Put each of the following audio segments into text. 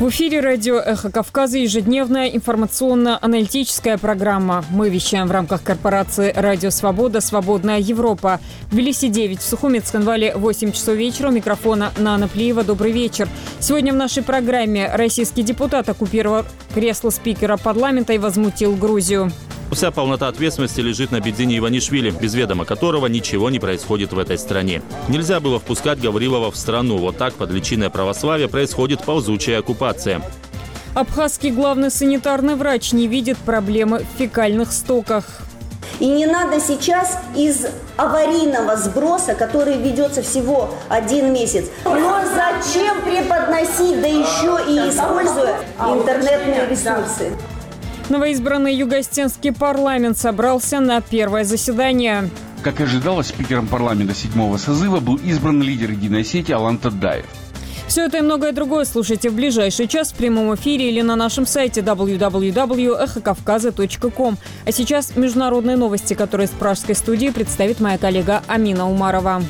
В эфире радио «Эхо Кавказа» ежедневная информационно-аналитическая программа. Мы вещаем в рамках корпорации «Радио Свобода. Свободная Европа». В Тбилиси 9, в Сухуме, Цхинвале 8 часов вечера. У микрофона Нана Плиева. Добрый вечер. Сегодня в нашей программе российский депутат оккупировал кресло спикера парламента и возмутил Грузию. Вся полнота ответственности лежит на Бедзине Иванишвили, без ведома которого ничего не происходит в этой стране. Нельзя было впускать Гаврилова в страну. Вот так под личиной православия происходит ползучая оккупация. Абхазский главный санитарный врач не видит проблемы в фекальных стоках. И не надо сейчас из аварийного сброса, который ведется всего 1 месяц. Но зачем преподносить, да еще и используя интернетные ресурсы? Новоизбранный Юго-Осетинский парламент собрался на первое заседание. Как и ожидалось, спикером парламента 7-го созыва был избран лидер Единой Осетии Алан Тадаев. Все это и многое другое слушайте в ближайший час в прямом эфире или на нашем сайте www.эхокавказа.ком. А сейчас международные новости, которые с пражской студии представит моя коллега Амина Умарова.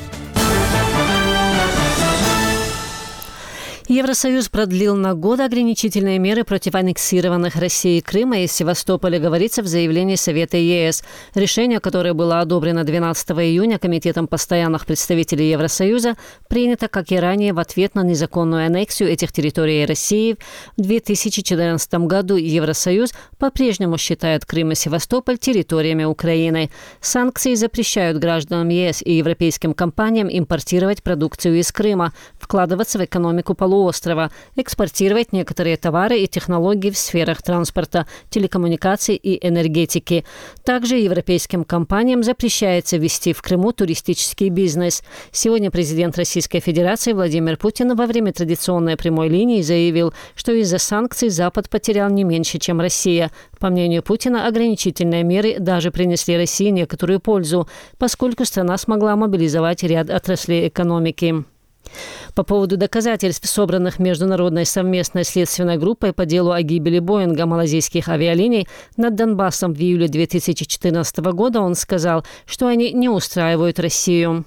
Евросоюз продлил на год ограничительные меры против аннексированных Россией Крыма и Севастополя, говорится в заявлении Совета ЕС. Решение, которое было одобрено 12 июня Комитетом постоянных представителей Евросоюза, принято, как и ранее, в ответ на незаконную аннексию этих территорий России в 2014 году. Евросоюз по-прежнему считает Крым и Севастополь территориями Украины. Санкции запрещают гражданам ЕС и европейским компаниям импортировать продукцию из Крыма, вкладываться в экономику полуострова, экспортировать некоторые товары и технологии в сферах транспорта, телекоммуникаций и энергетики. Также европейским компаниям запрещается вести в Крыму туристический бизнес. Сегодня президент Российской Федерации Владимир Путин во время традиционной прямой линии заявил, что из-за санкций Запад потерял не меньше, чем Россия. По мнению Путина, ограничительные меры даже принесли России некоторую пользу, поскольку страна смогла мобилизовать ряд отраслей экономики. По поводу доказательств, собранных Международной совместной следственной группой по делу о гибели Боинга малазийских авиалиний над Донбассом в июле 2014 года, он сказал, что они не устраивают Россию.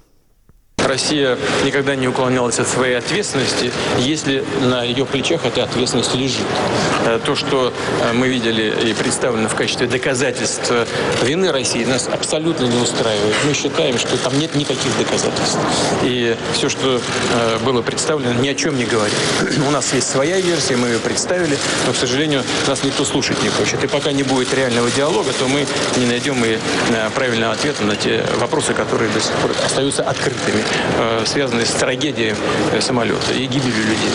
Россия никогда не уклонялась от своей ответственности, если на ее плечах эта ответственность лежит. То, что мы видели и представлено в качестве доказательств вины России, нас абсолютно не устраивает. Мы считаем, что там нет никаких доказательств. И все, что было представлено, ни о чем не говорит. У нас есть своя версия, мы ее представили, но, к сожалению, нас никто слушать не хочет. И пока не будет реального диалога, то мы не найдем и правильного ответа на те вопросы, которые до сих пор остаются открытыми, связанные с трагедией самолета и гибелью людей.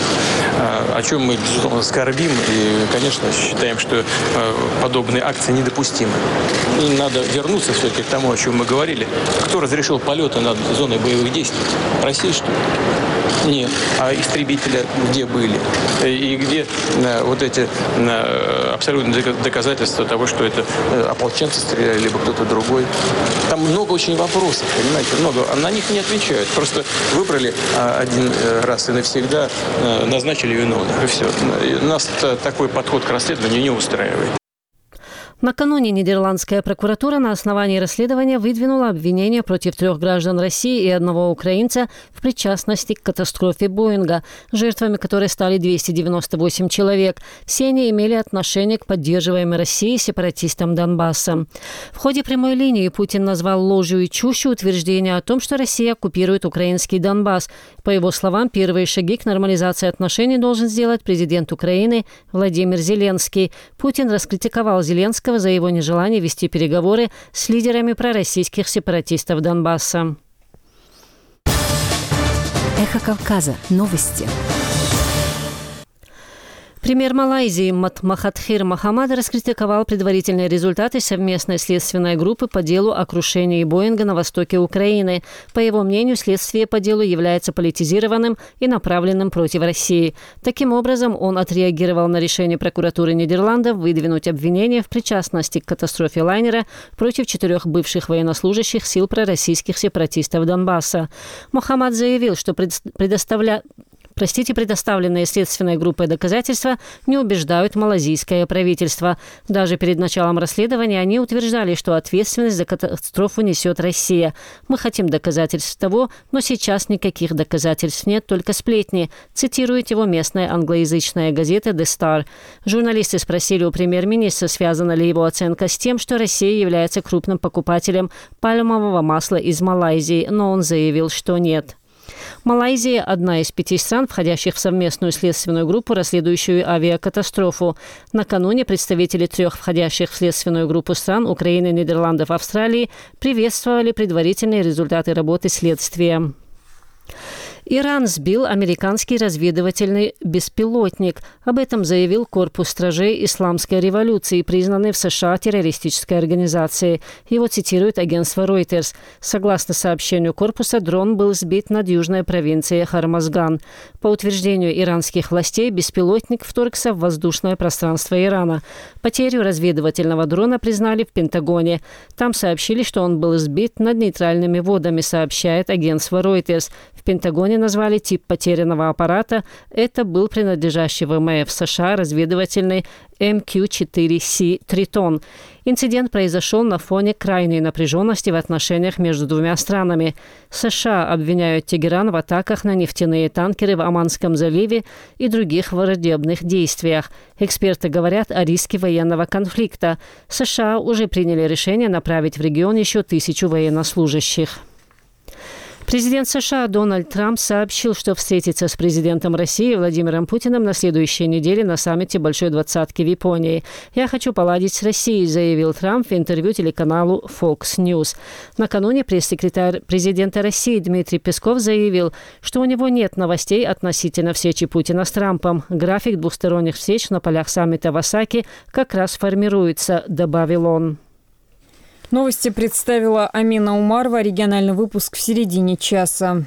О чем мы, безусловно, скорбим и, конечно, считаем, что подобные акции недопустимы. И надо вернуться все-таки к тому, о чем мы говорили. Кто разрешил полеты над зоной боевых действий? Россия, что ли? Нет. А истребители где были? И где вот эти абсолютные доказательства того, что это ополченцы стреляли, либо кто-то другой? Там много очень вопросов, понимаете? Много. На них не отвечают. Просто выбрали один раз и навсегда назначили виновных. И все. Нас такой подход к расследованию не устраивает. Накануне нидерландская прокуратура на основании расследования выдвинула обвинение против 3 граждан России и 1 украинца в причастности к катастрофе Боинга, жертвами которой стали 298 человек. Все они имели отношение к поддерживаемой Россией сепаратистам Донбасса. В ходе прямой линии Путин назвал ложью и чушью утверждение о том, что Россия оккупирует украинский Донбасс. По его словам, первые шаги к нормализации отношений должен сделать президент Украины Владимир Зеленский. Путин раскритиковал Зеленского за его нежелание вести переговоры с лидерами пророссийских сепаратистов Донбасса. Эхо Кавказа. Новости. Премьер Малайзии Махатхир Мохаммад раскритиковал предварительные результаты совместной следственной группы по делу о крушении Боинга на востоке Украины. По его мнению, следствие по делу является политизированным и направленным против России. Таким образом, он отреагировал на решение прокуратуры Нидерландов выдвинуть обвинение в причастности к катастрофе лайнера против 4 бывших военнослужащих сил пророссийских сепаратистов Донбасса. Мохаммад заявил, что Простите, предоставленные следственной группой доказательства не убеждают малайзийское правительство. Даже перед началом расследования они утверждали, что ответственность за катастрофу несет Россия. Мы хотим доказательств того, но сейчас никаких доказательств нет, только сплетни, цитирует его местная англоязычная газета «The Star». Журналисты спросили у премьер-министра, связана ли его оценка с тем, что Россия является крупным покупателем пальмового масла из Малайзии, но он заявил, что нет. Малайзия – одна из 5 стран, входящих в совместную следственную группу, расследующую авиакатастрофу. Накануне представители 3 входящих в следственную группу стран – Украины, Нидерландов, Австралии – приветствовали предварительные результаты работы следствия. Иран сбил американский разведывательный беспилотник. Об этом заявил Корпус стражей Исламской революции, признанный в США террористической организацией. Его цитирует агентство Reuters. Согласно сообщению Корпуса, дрон был сбит над южной провинцией Хармазган. По утверждению иранских властей, беспилотник вторгся в воздушное пространство Ирана. Потерю разведывательного дрона признали в Пентагоне. Там сообщили, что он был сбит над нейтральными водами, сообщает агентство Reuters. В Пентагоне назвали тип потерянного аппарата. Это был принадлежащий ВМФ США разведывательный МК-4C «Тритон». Инцидент произошел на фоне крайней напряженности в отношениях между двумя странами. США обвиняют Тегеран в атаках на нефтяные танкеры в Оманском заливе и других враждебных действиях. Эксперты говорят о риске военного конфликта. США уже приняли решение направить в регион еще 1000 военнослужащих. Президент США Дональд Трамп сообщил, что встретится с президентом России Владимиром Путиным на следующей неделе на саммите Большой Двадцатки в Японии. «Я хочу поладить с Россией», заявил Трамп в интервью телеканалу Fox News. Накануне пресс-секретарь президента России Дмитрий Песков заявил, что у него нет новостей относительно встречи Путина с Трампом. График двусторонних встреч на полях саммита в Осаке как раз формируется, добавил он. Новости представила Амина Умарова. Региональный выпуск в середине часа.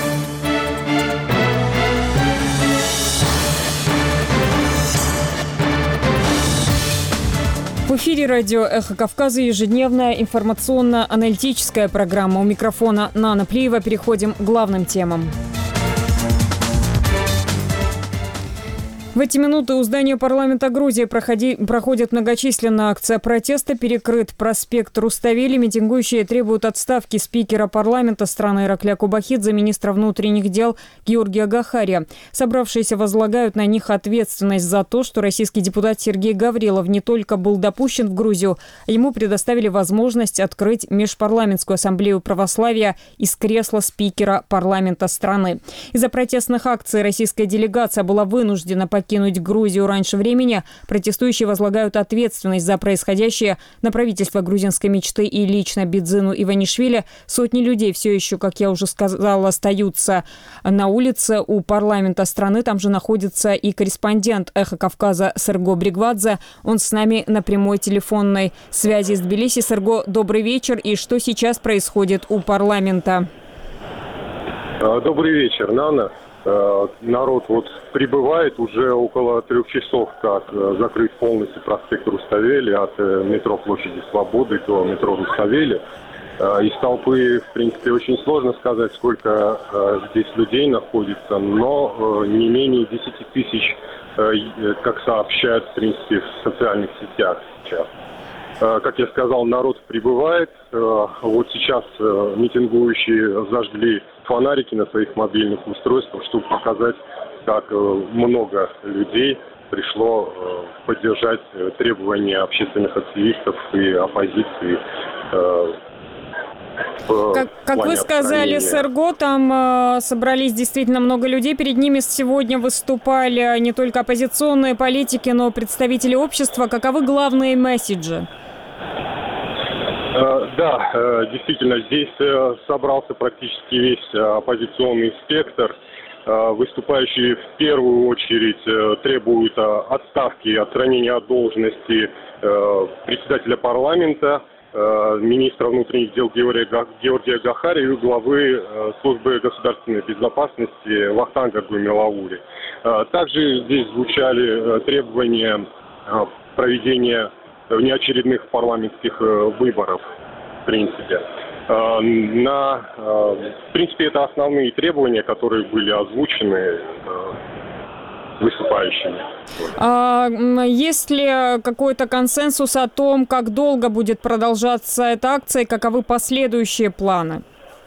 В эфире радио «Эхо Кавказа» ежедневная информационно-аналитическая программа. У микрофона Нана Плиева. Переходим к главным темам. В эти минуты у здания парламента Грузии проходит многочисленная акция протеста. Перекрыт проспект Руставели. Митингующие требуют отставки спикера парламента страны Иракля Кубахидзе, министра внутренних дел Георгия Гахария. Собравшиеся возлагают на них ответственность за то, что российский депутат Сергей Гаврилов не только был допущен в Грузию, а ему предоставили возможность открыть межпарламентскую ассамблею православия из кресла спикера парламента страны. Из-за протестных акций российская делегация была вынуждена покинуть Грузию раньше времени. Протестующие возлагают ответственность за происходящее на правительство грузинской мечты и лично Бидзину Иванишвили. Сотни людей все еще, как я уже сказала, остаются на улице у парламента страны. Там же находится и корреспондент «Эхо Кавказа» Серго Бригвадзе. Он с нами на прямой телефонной связи из Тбилиси. Серго, добрый вечер. И что сейчас происходит у парламента? Добрый вечер, Нана. Народ прибывает, уже около 3 часов, как закрыт полностью проспект Руставели от метро Площади Свободы до метро Руставели. Из толпы, в принципе, очень сложно сказать, сколько здесь людей находится, но не менее 10 тысяч, как сообщают, в принципе, в социальных сетях сейчас. Как я сказал, народ прибывает. Вот сейчас митингующие зажгли фонарики на своих мобильных устройствах, чтобы показать, как много людей пришло поддержать требования общественных активистов и оппозиции. Как вы сказали, Серго, там собрались действительно много людей. Перед ними сегодня выступали не только оппозиционные политики, но и представители общества. Каковы главные месседжи? Да, действительно, здесь собрался практически весь оппозиционный спектр. Выступающие в первую очередь требуют отставки и отстранения от должности председателя парламента, министра внутренних дел Георгия Гахария и главы службы государственной безопасности Вахтанга Гумилаури. Также здесь звучали требования проведения внеочередных парламентских выборов, в принципе. В принципе, это основные требования, которые были озвучены выступающими. Есть ли какой-то консенсус о том, как долго будет продолжаться эта акция и каковы последующие планы?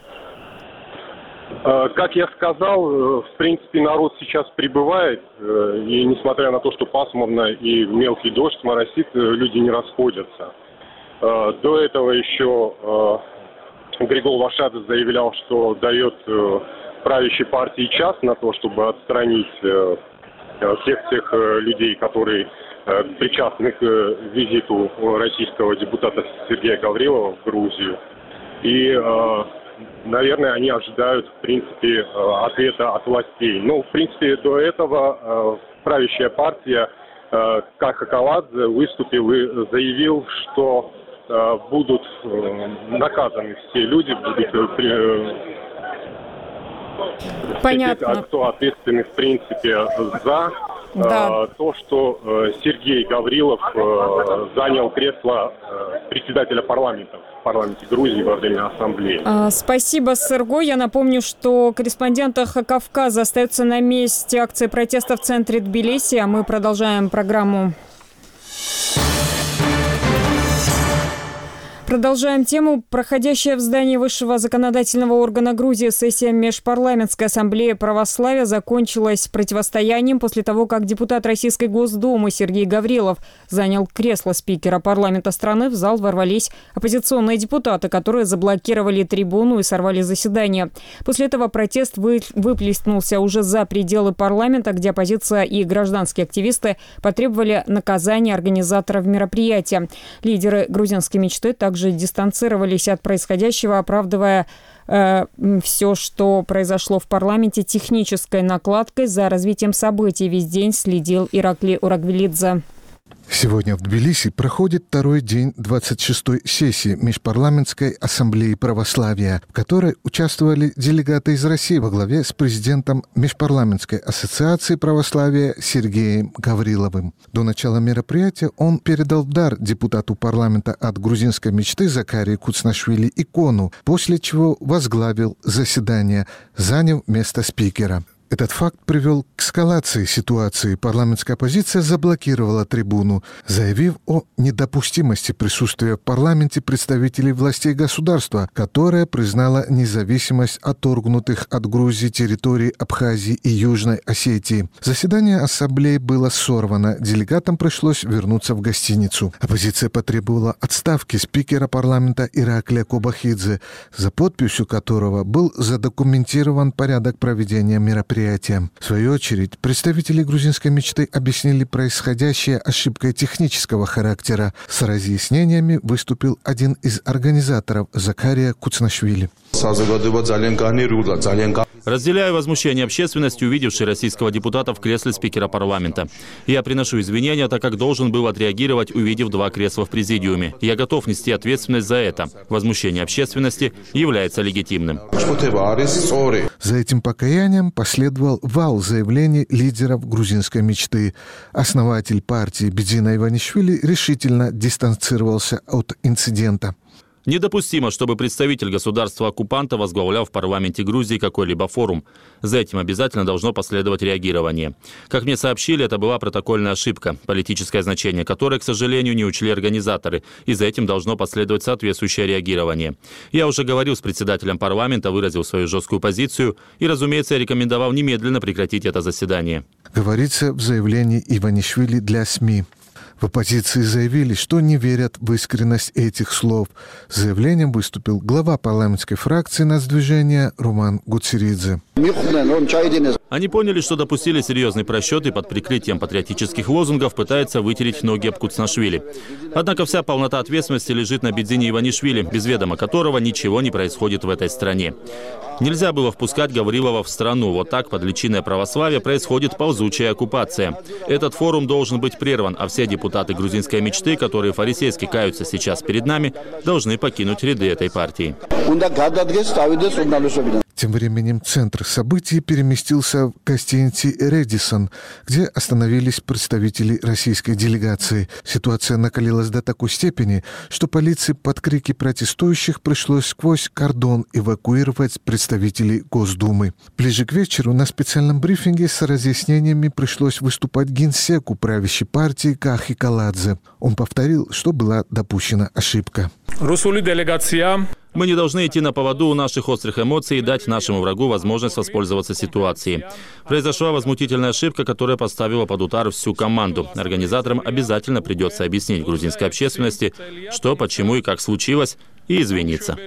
Как я сказал, в принципе, народ сейчас прибывает, и несмотря на то, что пасмурно и мелкий дождь моросит, люди не расходятся. До этого еще Григол Вашадзе заявлял, что дает правящей партии час на то, чтобы отстранить всех тех людей, которые причастны к визиту российского депутата Сергея Гаврилова в Грузию. И, наверное, они ожидают, в принципе, ответа от властей. Ну, в принципе, до этого правящая партия Каха Каладзе выступил и заявил, что будут наказаны все люди, будут Понятно. Кто ответственный, в принципе, за то, что Сергей Гаврилов занял кресло председателя парламента в парламенте Грузии во время ассамблеи. Спасибо, Серго. Я напомню, что корреспондент «Эхо Кавказа» остается на месте акции протеста в центре Тбилиси, а мы продолжаем программу. Продолжаем тему. Проходящая в здании высшего законодательного органа Грузии сессия Межпарламентской ассамблеи православия закончилась противостоянием после того, как депутат Российской Госдумы Сергей Гаврилов занял кресло спикера парламента страны. В зал ворвались оппозиционные депутаты, которые заблокировали трибуну и сорвали заседание. После этого протест выплеснулся уже за пределы парламента, где оппозиция и гражданские активисты потребовали наказания организаторов мероприятия. Лидеры грузинской мечты также дистанцировались от происходящего, оправдывая все, что произошло в парламенте, технической накладкой. За развитием событий весь день следил Ираклий Урагвелидзе. Сегодня в Тбилиси проходит второй день 26-й сессии Межпарламентской ассамблеи православия, в которой участвовали делегаты из России во главе с президентом Межпарламентской ассоциации православия Сергеем Гавриловым. До начала мероприятия он передал в дар депутату парламента от грузинской мечты Закарии Куцнашвили икону, после чего возглавил заседание, заняв место спикера. Этот факт привел к эскалации ситуации. Парламентская оппозиция заблокировала трибуну, заявив о недопустимости присутствия в парламенте представителей властей государства, которое признало независимость отторгнутых от Грузии территорий Абхазии и Южной Осетии. Заседание ассамблеи было сорвано, делегатам пришлось вернуться в гостиницу. Оппозиция потребовала отставки спикера парламента Ираклия Кобахидзе, за подписью которого был задокументирован порядок проведения мероприятия. В свою очередь, представители грузинской мечты объяснили происходящее ошибкой технического характера. С разъяснениями выступил один из организаторов Закария Куцнашвили. Разделяю возмущение общественности, увидевшей российского депутата в кресле спикера парламента. Я приношу извинения, так как должен был отреагировать, увидев два кресла в президиуме. Я готов нести ответственность за это. Возмущение общественности является легитимным. За этим покаянием последовал вал заявлений лидеров грузинской мечты. Основатель партии Бедзина Иванишвили решительно дистанцировался от инцидента. Недопустимо, чтобы представитель государства-оккупанта возглавлял в парламенте Грузии какой-либо форум. За этим обязательно должно последовать реагирование. Как мне сообщили, это была протокольная ошибка, политическое значение которой, к сожалению, не учли организаторы, и за этим должно последовать соответствующее реагирование. Я уже говорил с председателем парламента, выразил свою жесткую позицию и, разумеется, рекомендовал немедленно прекратить это заседание. Говорится в заявлении Иванишвили для СМИ. В оппозиции заявили, что не верят в искренность этих слов. С заявлением выступил глава парламентской фракции нацдвижения Роман Гуцеридзе. Они поняли, что допустили серьезный просчет и под прикрытием патриотических лозунгов пытаются вытереть ноги об Куцнашвили. Однако вся полнота ответственности лежит на Бедзине Иванишвили, без ведома которого ничего не происходит в этой стране. Нельзя было впускать Гаврилова в страну. Вот так под личиной православия происходит ползучая оккупация. Этот форум должен быть прерван, а все депутаты грузинской мечты, которые фарисейски каются сейчас перед нами, должны покинуть ряды этой партии. Тем временем центр событий переместился в гостинице «Редисон», где остановились представители российской делегации. Ситуация накалилась до такой степени, что полиции под крики протестующих пришлось сквозь кордон эвакуировать представителей Госдумы. Ближе к вечеру на специальном брифинге с разъяснениями пришлось выступать генсеку правящей партии Кахи Каладзе. Он повторил, что была допущена ошибка. Мы не должны идти на поводу у наших острых эмоций и дать нашему врагу возможность воспользоваться ситуацией. Произошла возмутительная ошибка, которая поставила под удар всю команду. Организаторам обязательно придется объяснить грузинской общественности, что, почему и как случилось, и извиниться.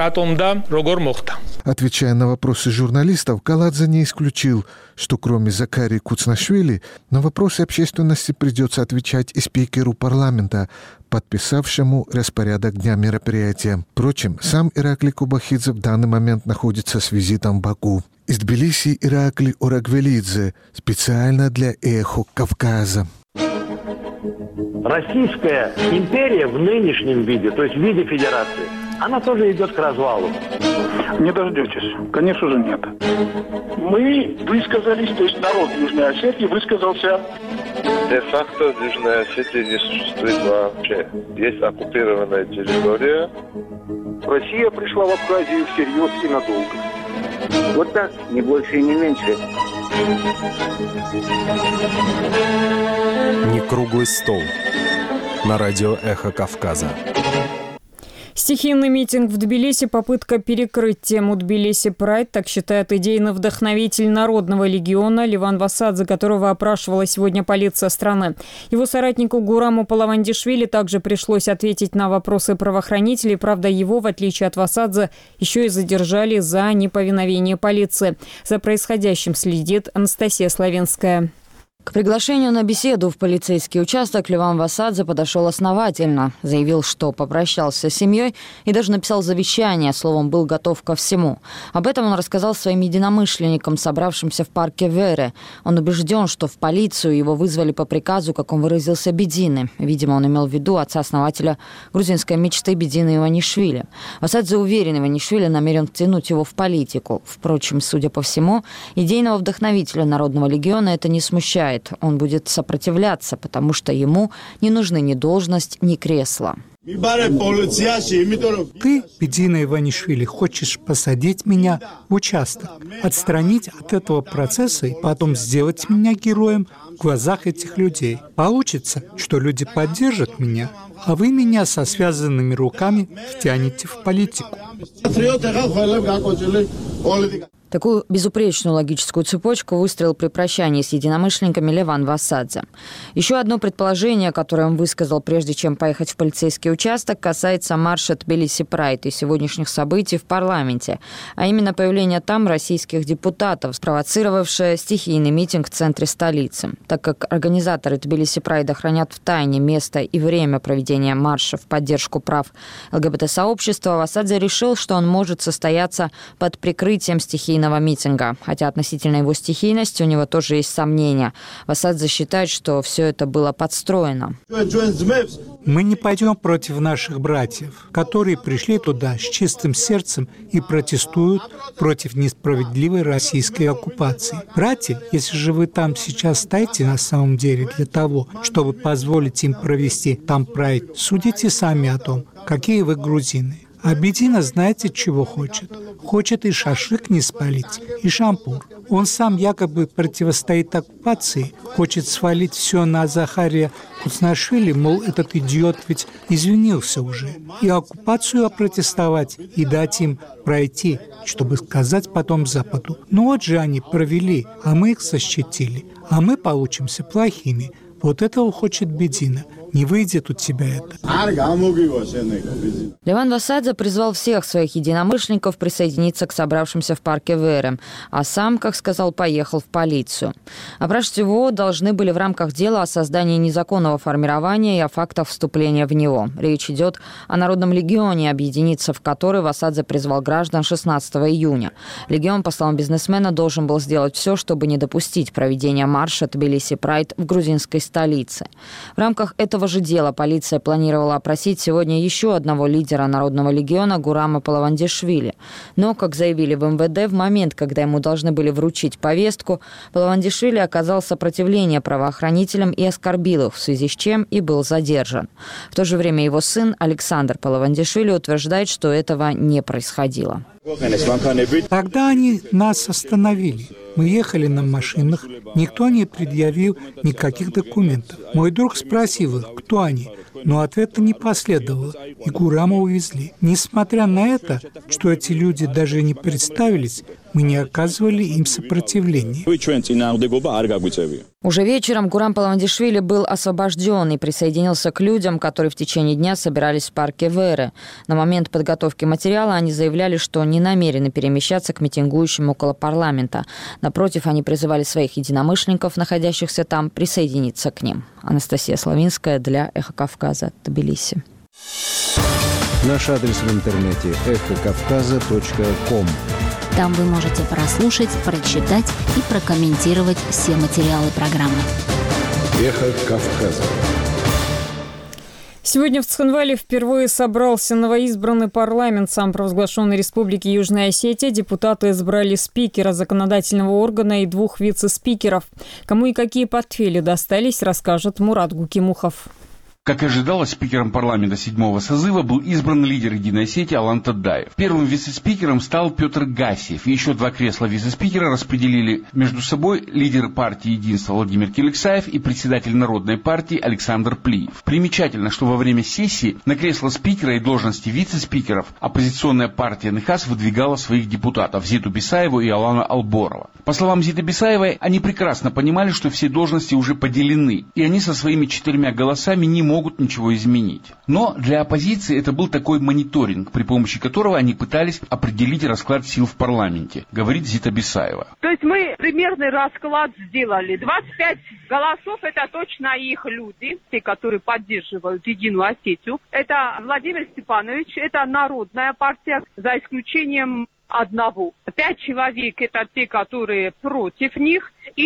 Отвечая на вопросы журналистов, Каладзе не исключил, что кроме Закари Куцнашвили на вопросы общественности придется отвечать и спикеру парламента, подписавшему распорядок дня мероприятия. Впрочем, сам Иракли Кубахидзе в данный момент находится с визитом в Баку. Из Тбилиси Иракли Ораквелидзе специально для «Эхо Кавказа». Российская империя в нынешнем виде, то есть в виде федерации, она тоже идет к развалу. Не дождетесь. Конечно же, нет. Мы высказались, то есть народ Южной Осетии высказался. Де-факто в Южной Осетии не существует вообще. Есть оккупированная территория. Россия пришла в Абхазию всерьез и надолго. Вот так, не больше и не меньше. Не круглый стол. На радио «Эхо Кавказа». Стихийный митинг в Тбилиси – попытка перекрыть тему Тбилиси Прайд, так считает идейный вдохновитель Народного легиона Леван Васадзе, которого опрашивала сегодня полиция страны. Его соратнику Гураму Палавандишвили также пришлось ответить на вопросы правоохранителей. Правда, его, в отличие от Васадзе, еще и задержали за неповиновение полиции. За происходящим следит Анастасия Славенская. К приглашению на беседу в полицейский участок Леван Васадзе подошел основательно. Заявил, что попрощался с семьей и даже написал завещание, словом, был готов ко всему. Об этом он рассказал своим единомышленникам, собравшимся в парке Вере. Он убежден, что в полицию его вызвали по приказу, как он выразился, Бедины. Видимо, он имел в виду отца-основателя грузинской мечты Бедины Иванишвили. Васадзе уверен, Иванишвили намерен втянуть его в политику. Впрочем, судя по всему, идейного вдохновителя Народного легиона это не смущает. Он будет сопротивляться, потому что ему не нужны ни должность, ни кресло. Ты, Бедина Иванишвили, хочешь посадить меня в участок, отстранить от этого процесса и потом сделать меня героем в глазах этих людей. Получится, что люди поддержат меня, а вы меня со связанными руками втянете в политику. Такую безупречную логическую цепочку выстроил при прощании с единомышленниками Леван Васадзе. Еще одно предположение, которое он высказал, прежде чем поехать в полицейский участок, касается марша Тбилиси Прайд и сегодняшних событий в парламенте, а именно появление там российских депутатов, спровоцировавшее стихийный митинг в центре столицы. Так как организаторы Тбилиси Прайда хранят в тайне место и время проведения марша в поддержку прав ЛГБТ-сообщества, Васадзе решил, что он может состояться под прикрытием стихийного митинга. Хотя относительно его стихийности у него тоже есть сомнения. Васадзе считает, что все это было подстроено. Мы не пойдем против наших братьев, которые пришли туда с чистым сердцем и протестуют против несправедливой российской оккупации. Братья, если же вы там сейчас стоите на самом деле для того, чтобы позволить им провести там прайд, судите сами о том, какие вы грузины. А Бедина знаете, чего хочет? Хочет и шашлык не спалить, и шампур. Он сам якобы противостоит оккупации, хочет свалить все на Захария Куцнашвили, мол, этот идиот ведь извинился уже. И оккупацию опротестовать, и дать им пройти, чтобы сказать потом Западу. Ну вот же они провели, а мы их защитили, а мы получимся плохими. Вот этого хочет Бедина. Не выйдет у тебя это. Леван Васадзе призвал всех своих единомышленников присоединиться к собравшимся в парке Вере, а сам, как сказал, поехал в полицию. Опрашивать его должны были в рамках дела о создании незаконного формирования и о фактах вступления в него. Речь идет о Народном легионе, объединиться в который Васадзе призвал граждан 16 июня. Легион, по словам бизнесмена, должен был сделать все, чтобы не допустить проведения марша Тбилиси Прайд в грузинской столице. В рамках этого этого же дела полиция планировала опросить сегодня еще одного лидера Народного легиона Гурама Палавандишвили. Но, как заявили в МВД, в момент, когда ему должны были вручить повестку, Палавандишвили оказал сопротивление правоохранителям и оскорбил их, в связи с чем и был задержан. В то же время его сын Александр Палавандишвили утверждает, что этого не происходило. Тогда они нас остановили. Мы ехали на машинах, никто не предъявил никаких документов. Мой друг спросил их, кто они, но ответа не последовало, и Гурама увезли. Несмотря на это, что эти люди даже не представились, мы не оказывали им сопротивления. Уже вечером Гурам Палавандишвили был освобожден и присоединился к людям, которые в течение дня собирались в парке Веры. На момент подготовки материала они заявляли, что не намерены перемещаться к митингующим около парламента. Напротив, они призывали своих единомышленников, находящихся там, присоединиться к ним. Анастасия Славинская для «Эхо Кавказа», Тбилиси. Наш адрес в интернете эхокавказа.ком. Там вы можете прослушать, прочитать и прокомментировать все материалы программы. Эхо Кавказа. Сегодня в Цхинвале впервые собрался новоизбранный парламент самопровозглашенной Республики Южная Осетия. Депутаты избрали спикера законодательного органа и 2 вице-спикеров. Кому и какие портфели достались, расскажет Мурат Гукимухов. Как и ожидалось, спикером парламента 7-го созыва был избран лидер Единой Осетии Алан Тадаев. Первым вице-спикером стал Петр Гасиев. И еще 2 кресла вице-спикера распределили между собой лидер партии «Единство» Владимир Киликсаев и председатель Народной партии Александр Плиев. Примечательно, что во время сессии на кресло спикера и должности вице-спикеров оппозиционная партия НХАС выдвигала своих депутатов Зиту Бисаеву и Алана Алборова. По словам Зиты Бисаевой, они прекрасно понимали, что все должности уже поделены, и они со своими 4 голосами не могут ничего изменить. Но для оппозиции это был такой мониторинг, при помощи которого они пытались определить расклад сил в парламенте, говорит Зита Бисаева. То есть мы примерный расклад сделали. 25 голосов — это точно их люди, те, которые поддерживают Единую Осетию. Это Владимир Степанович, это Народная партия, за исключением одного. 5 человек — это те, которые против них, и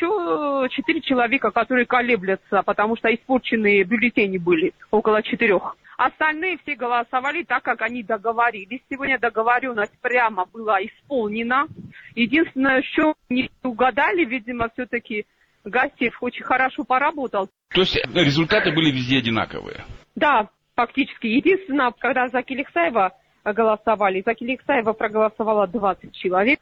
еще 4 человека, которые колеблются, потому что испорченные бюллетени были, около 4. Остальные все голосовали так, как они договорились. Сегодня договоренность прямо была исполнена. Единственное, что не угадали, видимо, все-таки Гасиев очень хорошо поработал. То есть результаты были везде одинаковые? Да, фактически. Единственное, когда за Киликсаева голосовали. За Киликсаева проголосовало 20 человек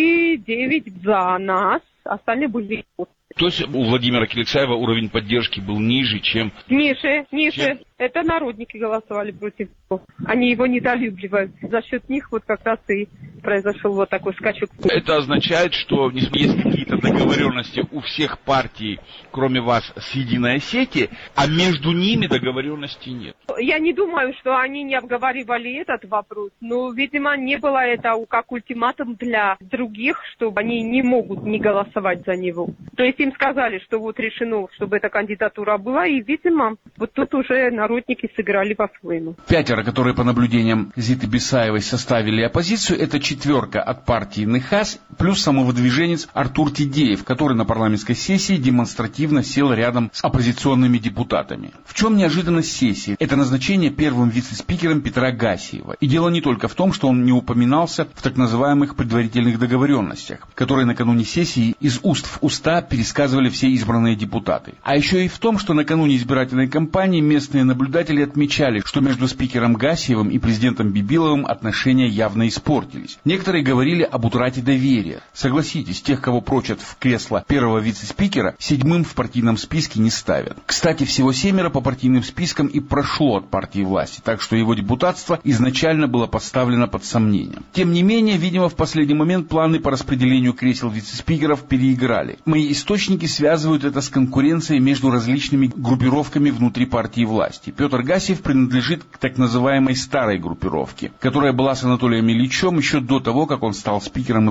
и 9 за нас. Остальные были... То есть у Владимира Киликсаева уровень поддержки был ниже, чем... Ниже. Это народники голосовали против него. Они его недолюбливают. За счет них вот как раз и произошел вот такой скачок. Это означает, что есть какие-то договоренности у всех партий, кроме вас, с Единой Осетией, а между ними договоренности нет. Я не думаю, что они не обговаривали этот вопрос, но, видимо, не было это как ультиматум для других, что они не могут не голосовать за него. То есть им сказали, что вот решено, чтобы эта кандидатура была, и, видимо, вот тут уже народники сыграли по-своему. 5, которые по наблюдениям Зиты Бисаевой составили оппозицию, это 4 от партии НХАС, плюс самовыдвиженец Артур Тидеев, который на парламентской сессии демонстративно сел рядом с оппозиционными депутатами. В чем неожиданность сессии? Это назначение первым вице-спикером Петра Гасиева. И дело не только в том, что он не упоминался в так называемых предварительных договоренностях, которые накануне сессии из уст в уста пересказывали все избранные депутаты. А еще и в том, что накануне избирательной кампании местные наблюдатели отмечали, что между спикером Гасиевым и президентом Бибиловым отношения явно испортились. Некоторые говорили об утрате доверия. Согласитесь, тех, кого прочат в кресло первого вице-спикера, 7-м в партийном списке не ставят. Кстати, всего 7 по партийным спискам и прошло от партии власти, так что его депутатство изначально было поставлено под сомнение. Тем не менее, видимо, в последний момент планы по распределению кресел вице-спикеров переиграли. Мои источники связывают это с конкуренцией между различными группировками внутри партии власти. Петр Гасиев принадлежит к так называемой старой группировке, которая была с Анатолием Ильичем еще до того, как он стал спикером и президентом.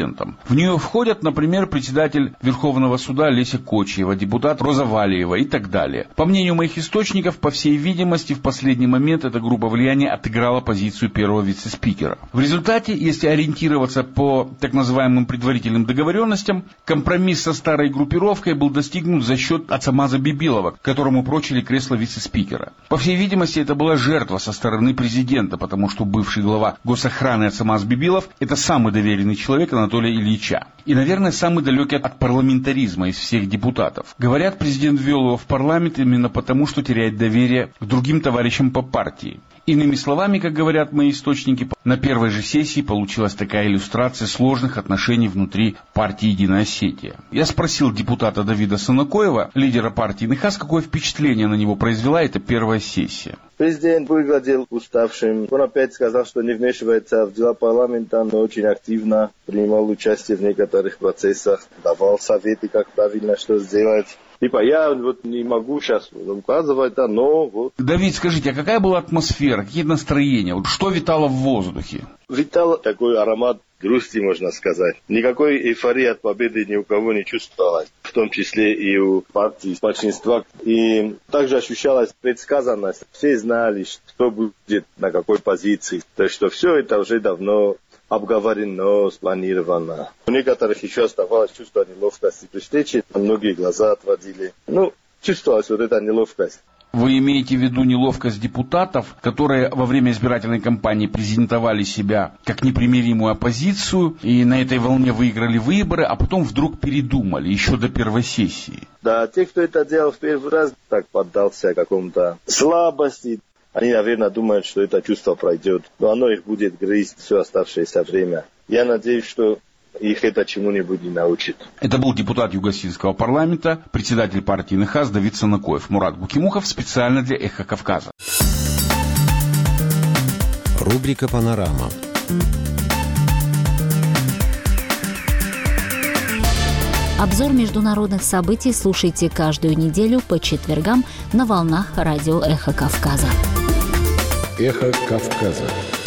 президентом. В нее входят, например, председатель Верховного суда Леся Кочиева, депутат Роза Валиева и так далее. По мнению моих источников, по всей видимости, в последний момент эта группа влияния отыграла позицию первого вице-спикера. В результате, если ориентироваться по так называемым предварительным договоренностям, компромисс со старой группировкой был достигнут за счет Ацамаза Бибилова, которому прочили кресло вице-спикера. По всей видимости, это была жертва со стороны президента, потому что бывший глава госохраны Ацамаз Бибилов – это самый доверенный человек Анатолия Ильича. И, наверное, самый далекий от парламентаризма из всех депутатов. Говорят, президент ввел его в парламент именно потому, что теряет доверие к другим товарищам по партии. Иными словами, как говорят мои источники, на первой же сессии получилась такая иллюстрация сложных отношений внутри партии «Единая Осетия». Я спросил депутата Давида Санакоева, лидера партии НХАС, какое впечатление на него произвела эта первая сессия. Президент выглядел уставшим. Он опять сказал, что не вмешивается в дела парламента, но очень активно принимал участие в некоторых процессах, давал советы, как правильно что сделать. Типа, я вот не могу сейчас указывать, но вот. Давид, скажите, а какая была атмосфера, какие настроения? Вот что витало в воздухе? Витал такой аромат грусти, можно сказать. Никакой эйфории от победы ни у кого не чувствовалось, в том числе и у партии большинства. И также ощущалась предсказанность. Все знали, что будет на какой позиции. То есть, что все это уже давно обговорено, спланировано. У некоторых еще оставалось чувство неловкости при встрече, многие глаза отводили. Чувствовалась вот эта неловкость. Вы имеете в виду неловкость депутатов, которые во время избирательной кампании презентовали себя как непримиримую оппозицию и на этой волне выиграли выборы, а потом вдруг передумали еще до первой сессии? Да, те, кто это делал в первый раз, так поддался какому-то слабости. Они, наверное, думают, что это чувство пройдет, но оно их будет грызть все оставшееся время. Я надеюсь, что их это чему-нибудь не научит. Это был депутат Юго-Синского парламента, председатель партии НХАС Давид Санакоев. Мурат Букимухов специально для «Эхо Кавказа». Рубрика «Панорама». Обзор международных событий слушайте каждую неделю по четвергам на волнах радио «Эхо Кавказа». «Эхо Кавказа».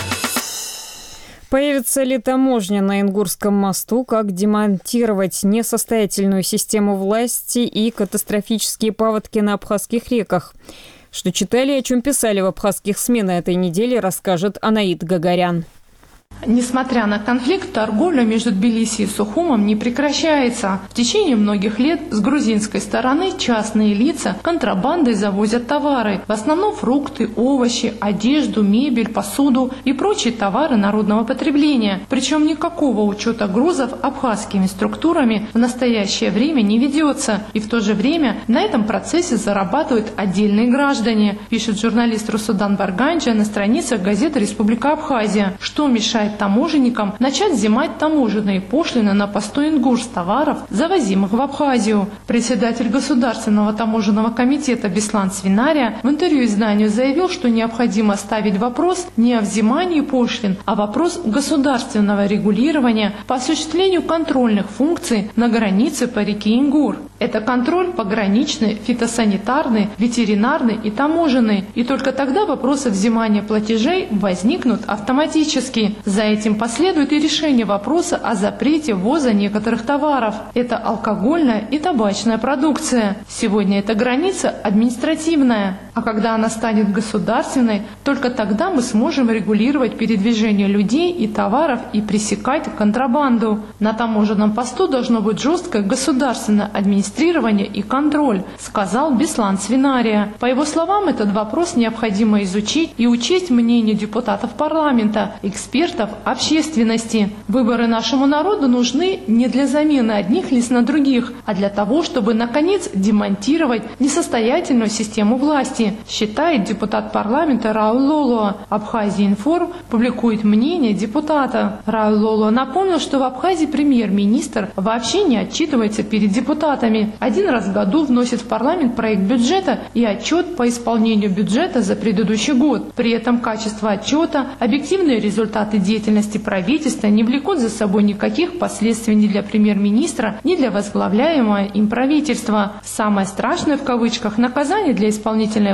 Появится ли таможня на Ингурском мосту, как демонтировать несостоятельную систему власти и катастрофические паводки на абхазских реках? Что читали и о чем писали в абхазских СМИ на этой неделе, расскажет Анаит Гагарян. Несмотря на конфликт, торговля между Тбилиси и Сухумом не прекращается. В течение многих лет с грузинской стороны частные лица контрабандой завозят товары, в основном фрукты, овощи, одежду, мебель, посуду и прочие товары народного потребления. Причем никакого учета грузов абхазскими структурами в настоящее время не ведется. И в то же время на этом процессе зарабатывают отдельные граждане, пишет журналист Русудан Барганджа на страницах газеты «Республика Абхазия». Что мешает таможенникам начать взимать таможенные пошлины на постой ингуш товаров, завозимых в Абхазию. Председатель Государственного таможенного комитета Беслан Свинария в интервью изданию заявил, что необходимо ставить вопрос не о взимании пошлин, а вопрос государственного регулирования по осуществлению контрольных функций на границе по реке Ингур. Это контроль пограничный, фитосанитарный, ветеринарный и таможенный. И только тогда вопросы взимания платежей возникнут автоматически. За этим последует и решение вопроса о запрете ввоза некоторых товаров. Это алкогольная и табачная продукция. Сегодня эта граница административная. А когда она станет государственной, только тогда мы сможем регулировать передвижение людей и товаров и пресекать контрабанду. На таможенном посту должно быть жесткое государственное администрирование и контроль, сказал Беслан Свинария. По его словам, этот вопрос необходимо изучить и учесть мнение депутатов парламента, экспертов, общественности. Выборы нашему народу нужны не для замены одних лиц на других, а для того, чтобы, наконец, демонтировать несостоятельную систему власти, считает депутат парламента Рауль Лолуа. Абхазия-Информ публикует мнение депутата. Рауль Лолуа напомнил, что в Абхазии премьер-министр вообще не отчитывается перед депутатами. Один раз в году вносит в парламент проект бюджета и отчет по исполнению бюджета за предыдущий год. При этом качество отчета, объективные результаты деятельности правительства не влекут за собой никаких последствий ни для премьер-министра, ни для возглавляемого им правительства. Самое страшное в кавычках наказание для исполнительной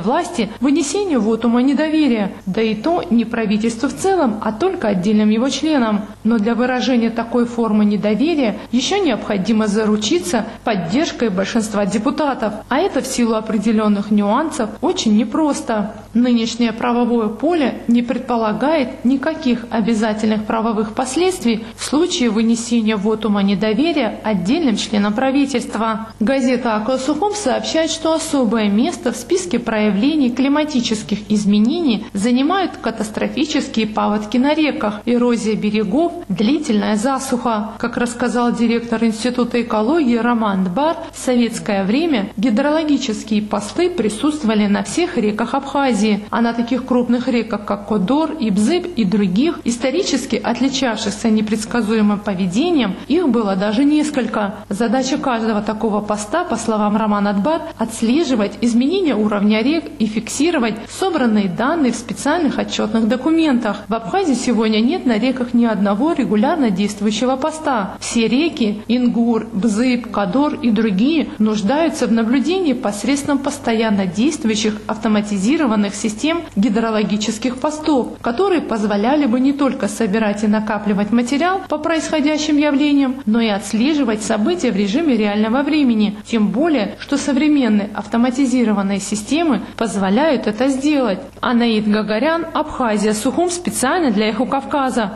власти вынесению вотума недоверия, да и то не правительству в целом, а только отдельным его членам. Но для выражения такой формы недоверия еще необходимо заручиться поддержкой большинства депутатов, а это в силу определенных нюансов очень непросто. Нынешнее правовое поле не предполагает никаких обязательных правовых последствий в случае вынесения вотума недоверия отдельным членам правительства. Газета «Акыл Сухум» сообщает, что особое место в списке проявлений климатических изменений занимают катастрофические паводки на реках, эрозия берегов, длительная засуха. Как рассказал директор Института экологии Роман Дбар, в советское время гидрологические посты присутствовали на всех реках Абхазии, а на таких крупных реках, как Кодор, Ибзыб и других, исторически отличавшихся непредсказуемым поведением, их было даже несколько. Задача каждого такого поста, по словам Романа Дбар, отслеживать изменения уровня рек и фиксировать собранные данные в специальных отчетных документах. В Абхазии сегодня нет на реках ни одного регулярно действующего поста. Все реки – Ингур, Бзыб, Кодор и другие – нуждаются в наблюдении посредством постоянно действующих автоматизированных систем гидрологических постов, которые позволяли бы не только собирать и накапливать материал по происходящим явлениям, но и отслеживать события в режиме реального времени. Тем более, что современные автоматизированные системы позволяют это сделать. Анаид Гагарян, Абхазия, Сухум, специально для Эхо Кавказа.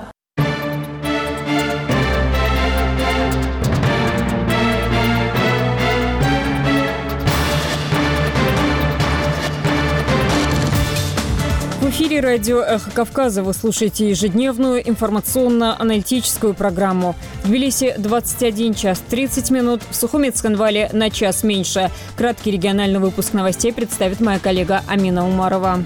В эфире радио «Эхо Кавказа» вы слушаете ежедневную информационно-аналитическую программу. В Тбилиси 21 час 30 минут, в Сухуме и Цхинвале на час меньше. Краткий региональный выпуск новостей представит моя коллега Амина Умарова.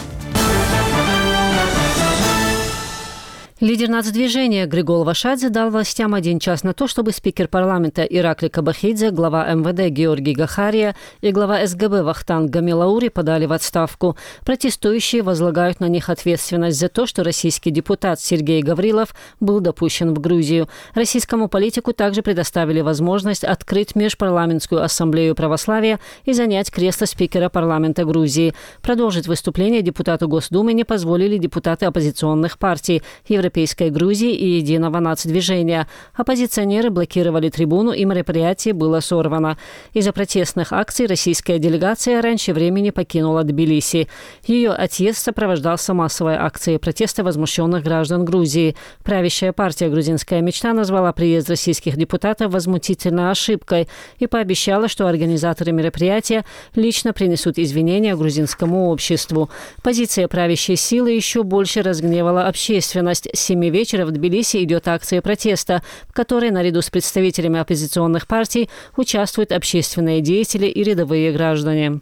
Лидер нацдвижения Григол Вашадзе дал властям 1 час на то, чтобы спикер парламента Ираклий Кабахидзе, глава МВД Георгий Гахария и глава СГБ Вахтанг Гамилаури подали в отставку. Протестующие возлагают на них ответственность за то, что российский депутат Сергей Гаврилов был допущен в Грузию. Российскому политику также предоставили возможность открыть межпарламентскую ассамблею православия и занять кресло спикера парламента Грузии. Продолжить выступление депутату Госдумы не позволили депутаты оппозиционных партий Европейской Грузии и Единого нацдвижения. Оппозиционеры блокировали трибуну, и мероприятие было сорвано. Из-за протестных акций российская делегация раньше времени покинула Тбилиси. Ее отъезд сопровождался массовой акцией протеста возмущенных граждан Грузии. Правящая партия «Грузинская мечта» назвала приезд российских депутатов возмутительной ошибкой и пообещала, что организаторы мероприятия лично принесут извинения грузинскому обществу. Позиция правящей силы еще больше разгневала общественность. С 7 вечера в Тбилиси идет акция протеста, в которой наряду с представителями оппозиционных партий участвуют общественные деятели и рядовые граждане.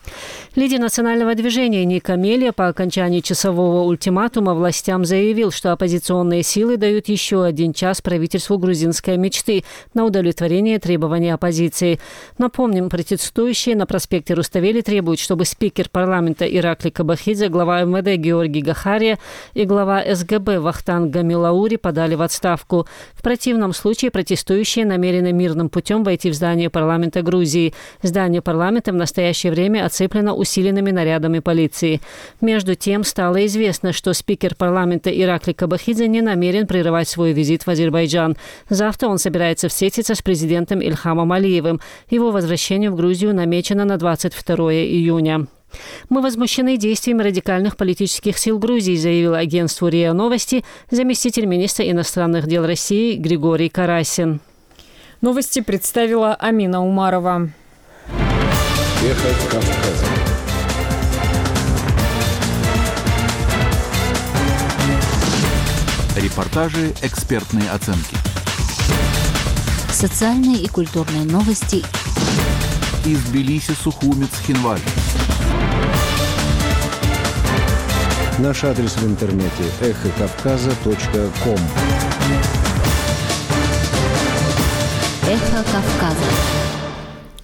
Лидер национального движения Ник Амелия по окончании часового ультиматума властям заявил, что оппозиционные силы дают еще 1 час правительству грузинской мечты на удовлетворение требований оппозиции. Напомним, протестующие на проспекте Руставели требуют, чтобы спикер парламента Ираклий Кабахидзе, глава МВД Георгий Гахария и глава СГБ Вахтанг Гамилаури подали в отставку. В противном случае протестующие намерены мирным путем войти в здание парламента Грузии. Здание парламента в настоящее время оцеплено усиленными нарядами полиции. Между тем, стало известно, что спикер парламента Ираклий Кабахидзе не намерен прерывать свой визит в Азербайджан. Завтра он собирается встретиться с президентом Ильхамом Алиевым. Его возвращение в Грузию намечено на 22 июня. «Мы возмущены действиями радикальных политических сил Грузии», заявил агентству РИА Новости заместитель министра иностранных дел России Григорий Карасин. Новости представила Амина Умарова. Эхо Кавказа. Репортажи, экспертные оценки. Социальные и культурные новости. Из Тбилиси, Сухуми, Цхинваль. Наш адрес в интернете эхокавказа.ком. Эхо Кавказа.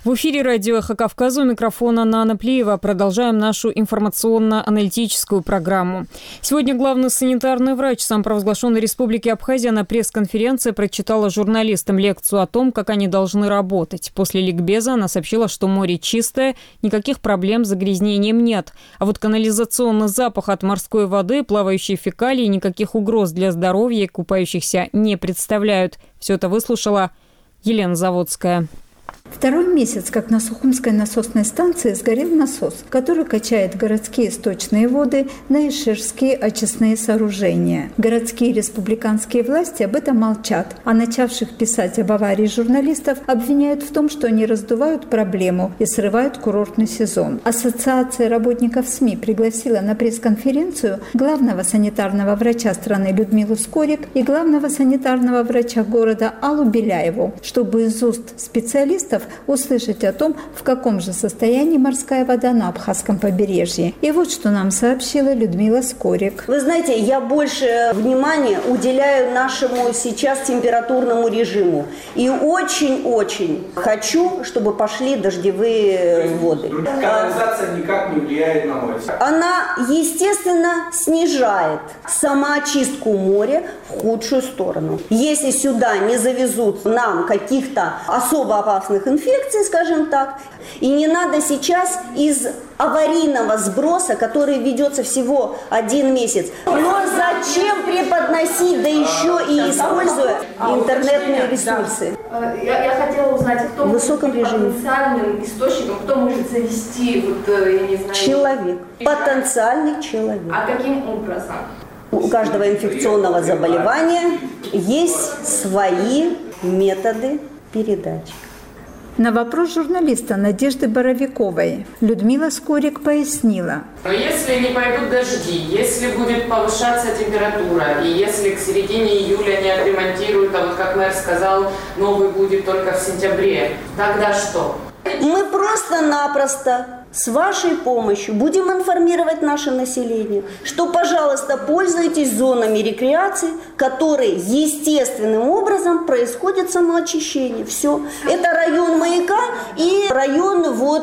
В эфире радио «Эхо Кавказа», у микрофона Нана Плиева. Продолжаем нашу информационно-аналитическую программу. Сегодня главный санитарный врач самопровозглашенной Республики Абхазия на пресс-конференции прочитала журналистам лекцию о том, как они должны работать. После ликбеза она сообщила, что море чистое, никаких проблем с загрязнением нет. А вот канализационный запах от морской воды, плавающие фекалии никаких угроз для здоровья купающихся не представляют. Все это выслушала Елена Заводская. Второй месяц, как на Сухумской насосной станции сгорел насос, который качает городские сточные воды на иширские очистные сооружения. Городские и республиканские власти об этом молчат, а начавших писать об аварии журналистов обвиняют в том, что они раздувают проблему и срывают курортный сезон. Ассоциация работников СМИ пригласила на пресс-конференцию главного санитарного врача страны Людмилу Скорик и главного санитарного врача города Аллу Беляеву, чтобы из уст специалистов услышать о том, в каком же состоянии морская вода на Абхазском побережье. И вот что нам сообщила Людмила Скорик. Вы знаете, я больше внимания уделяю нашему сейчас температурному режиму. И очень-очень хочу, чтобы пошли дождевые воды. Канализация никак не влияет на море. Она, естественно, снижает самоочистку моря в худшую сторону. Если сюда не завезут нам каких-то особо опасных инфекций, скажем так, и не надо сейчас из аварийного сброса, который ведется всего 1 месяц. Но зачем преподносить, да еще и используя интернетные ресурсы? Я хотела узнать, кто в высоком режиме. Потенциальным источником, кто может завести, я не знаю... Человек. Потенциальный человек. А каким образом? У каждого инфекционного заболевания есть свои методы передачи. На вопрос журналиста Надежды Боровиковой Людмила Скорик пояснила. Но если не пойдут дожди, если будет повышаться температура, и если к середине июля не отремонтируют, а вот как мэр сказал, новый будет только в сентябре, тогда что? Мы просто-напросто с вашей помощью будем информировать наше население, что, пожалуйста, пользуйтесь зонами рекреации, которые естественным образом происходит самоочищение. Все. Это район Маяка и район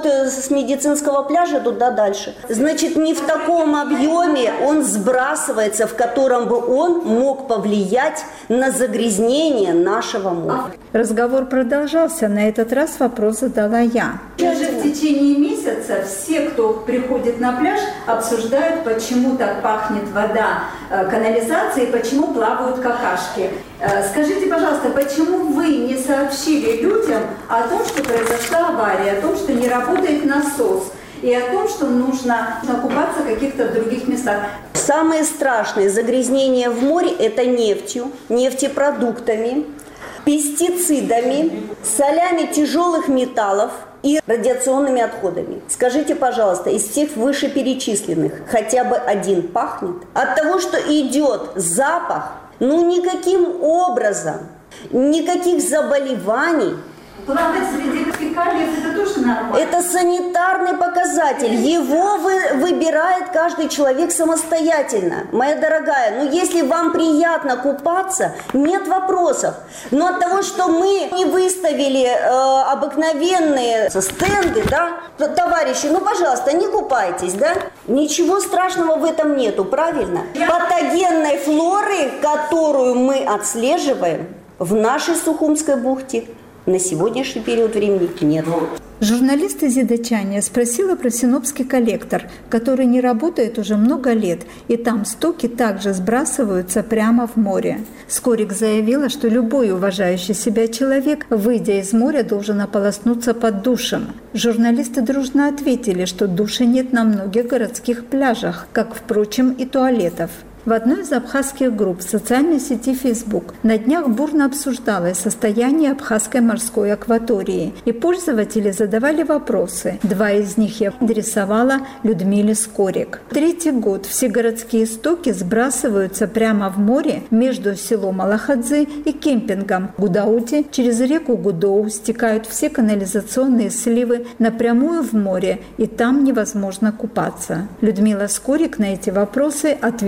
с медицинского пляжа туда дальше. Значит, не в таком объеме он сбрасывается, в котором бы он мог повлиять на загрязнение нашего моря. Разговор продолжался. На этот раз вопрос задала я. Даже в течение месяца все, кто приходит на пляж, обсуждают, почему так пахнет вода канализации, почему плавают какашки. Скажите, пожалуйста, почему вы не сообщили людям о том, что произошла авария, о том, что не работает насос, и о том, что нужно купаться в каких-то других местах? Самые страшные загрязнения в море – это нефтью, нефтепродуктами, пестицидами, солями тяжелых металлов и радиационными отходами. Скажите, пожалуйста, из всех вышеперечисленных хотя бы один пахнет? От того, что идет запах, никаким образом, никаких заболеваний. Плавать среди фекалий – это тоже нормально? Это санитарный показатель. Его выбирает каждый человек самостоятельно. Моя дорогая, если вам приятно купаться, нет вопросов. Но от того, что мы не выставили обыкновенные стенды, товарищи, пожалуйста, не купайтесь, ничего страшного в этом нету, правильно? Патогенной флоры, которую мы отслеживаем в нашей Сухумской бухте, на сегодняшний период времени нет. Журналист из Идачания спросила про Синопский коллектор, который не работает уже много лет, и там стоки также сбрасываются прямо в море. Скорик заявила, что любой уважающий себя человек, выйдя из моря, должен ополоснуться под душем. Журналисты дружно ответили, что душа нет на многих городских пляжах, как, впрочем, и туалетов. В одной из абхазских групп в социальной сети Facebook на днях бурно обсуждалось состояние абхазской морской акватории, и пользователи задавали вопросы. 2 из них я адресовала Людмиле Скорик. 3-й год все городские стоки сбрасываются прямо в море между селом Алахадзе и кемпингом Гудауте. Через реку Гудоу стекают все канализационные сливы напрямую в море, и там невозможно купаться. Людмила Скорик на эти вопросы ответила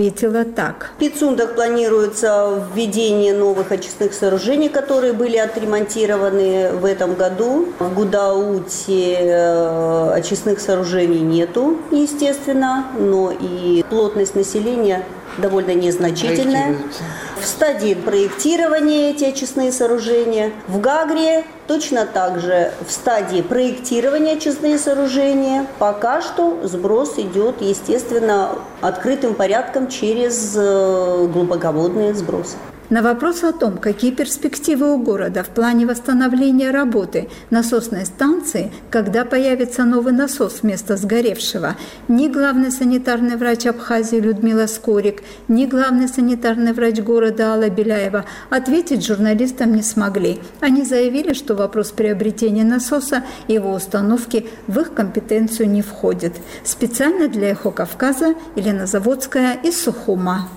так. В Пицундах планируется введение новых очистных сооружений, которые были отремонтированы в этом году. В Гудауте очистных сооружений нету, естественно, но и плотность населения довольно незначительная. В стадии проектирования эти очистные сооружения. В Гагре точно так же в стадии проектирования очистные сооружения. Пока что сброс идет, естественно, открытым порядком через глубоководные сбросы. На вопрос о том, какие перспективы у города в плане восстановления работы насосной станции, когда появится новый насос вместо сгоревшего, ни главный санитарный врач Абхазии Людмила Скорик, ни главный санитарный врач города Алла Беляева ответить журналистам не смогли. Они заявили, что вопрос приобретения насоса и его установки в их компетенцию не входит. Специально для «Эхо Кавказа» Елена Заводская из Сухума.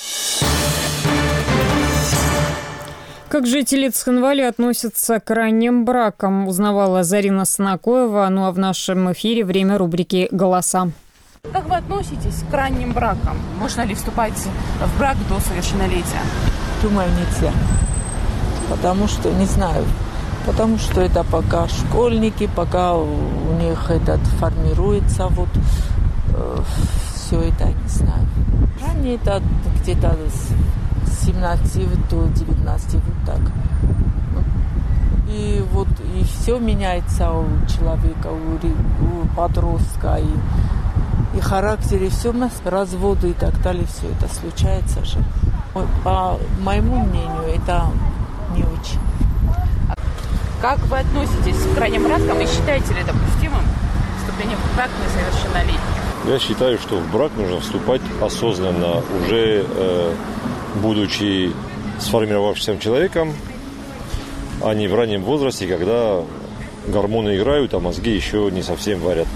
Как жители Цхинвали относятся к ранним бракам, узнавала Зарина Санакоева. Ну а в нашем эфире время рубрики «Голоса». Как вы относитесь к ранним бракам? Можно ли вступать в брак до совершеннолетия? Думаю, нельзя. Потому что, не знаю, потому что это пока школьники, пока у них формируется все это, не знаю. Ранее это где-то 17 до 19, так. И все меняется у человека, у подростка, и характер, и все, разводы и так далее, все это случается же. По моему мнению, это не очень. Как вы относитесь к ранним бракам и считаете ли допустимым вступление в брак несовершеннолетних? Я считаю, что в брак нужно вступать осознанно, уже будучи сформировавшимся человеком, а не в раннем возрасте, когда гормоны играют, а мозги еще не совсем варят.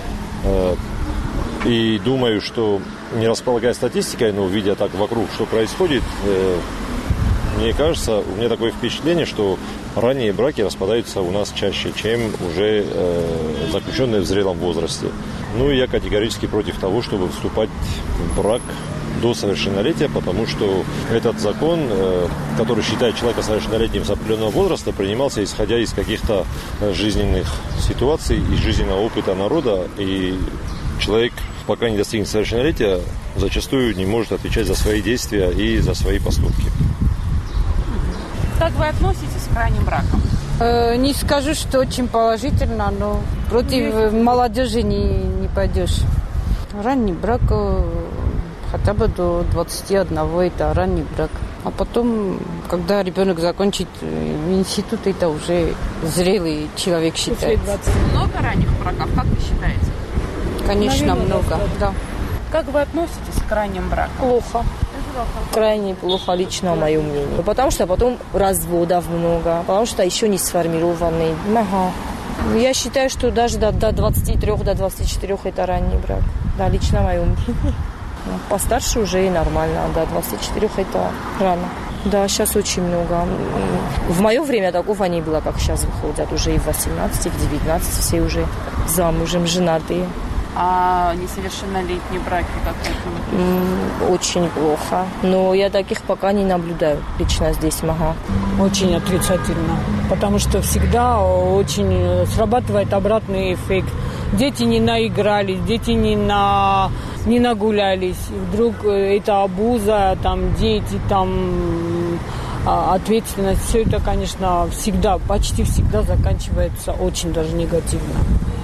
И думаю, что, не располагая статистикой, но видя так вокруг, что происходит, мне кажется, у меня такое впечатление, что ранние браки распадаются у нас чаще, чем уже заключенные в зрелом возрасте. Ну и я категорически против того, чтобы вступать в брак до совершеннолетия, потому что этот закон, который считает человека совершеннолетним с определенного возраста, принимался исходя из каких-то жизненных ситуаций, из жизненного опыта народа, и человек, пока не достигнет совершеннолетия, зачастую не может отвечать за свои действия и за свои поступки. Как вы относитесь к ранним бракам? Не скажу, что очень положительно, но против молодежи не пойдешь. Ранний брак хотя бы до 21, это ранний брак. А потом, когда ребенок закончит институт, это уже зрелый человек считается. Много ранних браков, как вы считаете? Конечно, наверное, много. Да. Как вы относитесь к ранним бракам? Плохо. Крайне плохо, лично мое мнение. Потому что потом разводов много, потому что еще не сформированный. Ага. Я считаю, что даже до 23, до 24 это ранний брак. Да, лично мое мнение. Постарше уже и нормально, до 24 это рано. Да, сейчас очень много. В мое время такого не было, как сейчас выходят. Уже и в 18, и в 19 все уже замужем, женатые. А несовершеннолетние браки как это? Очень плохо. Но я таких пока не наблюдаю лично здесь. Ага. Очень отрицательно. Потому что всегда очень срабатывает обратный эффект. Дети не наигрались, дети не нагулялись. И вдруг это абуза, там дети, там ответственность. Все это, конечно, всегда, почти всегда заканчивается очень даже негативно.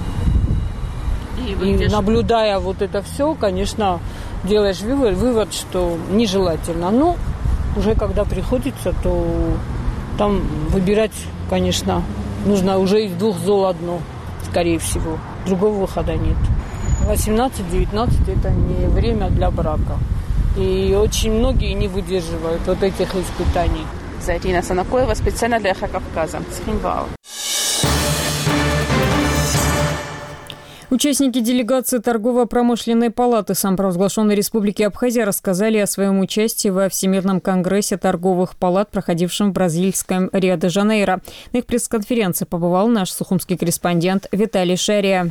И наблюдая вот это все, конечно, делаешь вывод, что нежелательно. Но уже когда приходится, то там выбирать, конечно, нужно уже из двух зол одно, скорее всего. Другого выхода нет. 18-19 это не время для брака. И очень многие не выдерживают вот этих испытаний. Зарина Санакоева специально для «Эхо Кавказа». Цхинвал. Участники делегации Торгово-промышленной палаты самопровозглашенной Республики Абхазия рассказали о своем участии во Всемирном конгрессе торговых палат, проходившем в бразильском Рио-де-Жанейро. На их пресс-конференции побывал наш сухумский корреспондент Виталий Шария.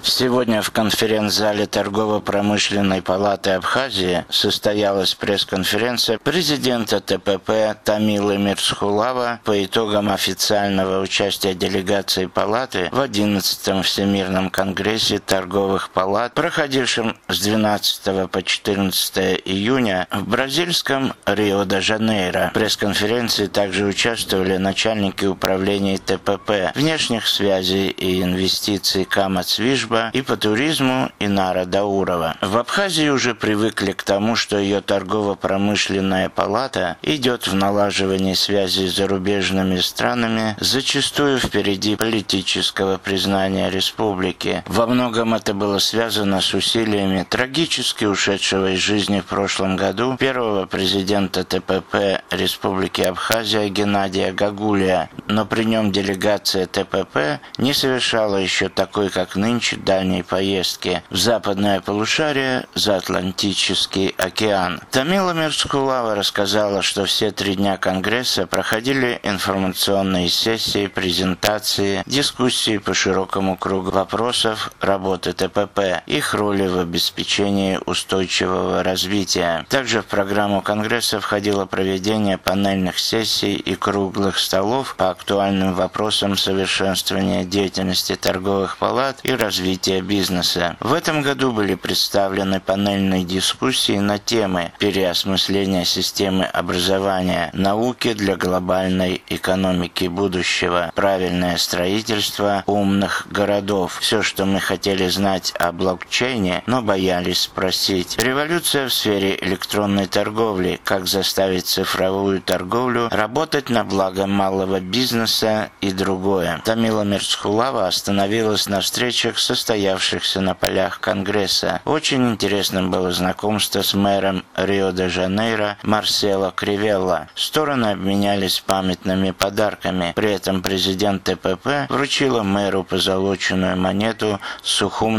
Сегодня в конференц-зале Торгово-промышленной палаты Абхазии состоялась пресс-конференция президента ТПП Тамилы Мирсхулава по итогам официального участия делегации палаты в 11-м Всемирном конгрессе торговых палат, проходившем с 12 по 14 июня в бразильском Рио-де-Жанейро. В пресс-конференции также участвовали начальники управлений ТПП, внешних связей и инвестиций Кама Цвижба и по туризму Инара Даурова. В Абхазии уже привыкли к тому, что ее торгово-промышленная палата идет в налаживании связей с зарубежными странами, зачастую впереди политического признания республики. Во многом это было связано с усилиями трагически ушедшего из жизни в прошлом году первого президента ТПП Республики Абхазия Геннадия Гагулия, но при нем делегация ТПП не совершала еще такой, как нынче, дальней поездки в западное полушарие за Атлантический океан. Тамила Мирсхулава рассказала, что все 3 дня Конгресса проходили информационные сессии, презентации, дискуссии по широкому кругу вопросов работы ТПП, их роли в обеспечении устойчивого развития. Также в программу Конгресса входило проведение панельных сессий и круглых столов по актуальным вопросам совершенствования деятельности торговых палат и развития бизнеса. В этом году были представлены панельные дискуссии на темы переосмысления системы образования, науки для глобальной экономики будущего, правильное строительство умных городов. Все, что мы хотели знать о блокчейне, но боялись спросить. Революция в сфере электронной торговли, как заставить цифровую торговлю работать на благо малого бизнеса и другое. Тамила Мирсхулава остановилась на встречах, состоявшихся на полях Конгресса. Очень интересным было знакомство с мэром Рио-де-Жанейро Марсело Кривелла. Стороны обменялись памятными подарками. При этом президент ТПП вручила мэру позолоченную монету Сухум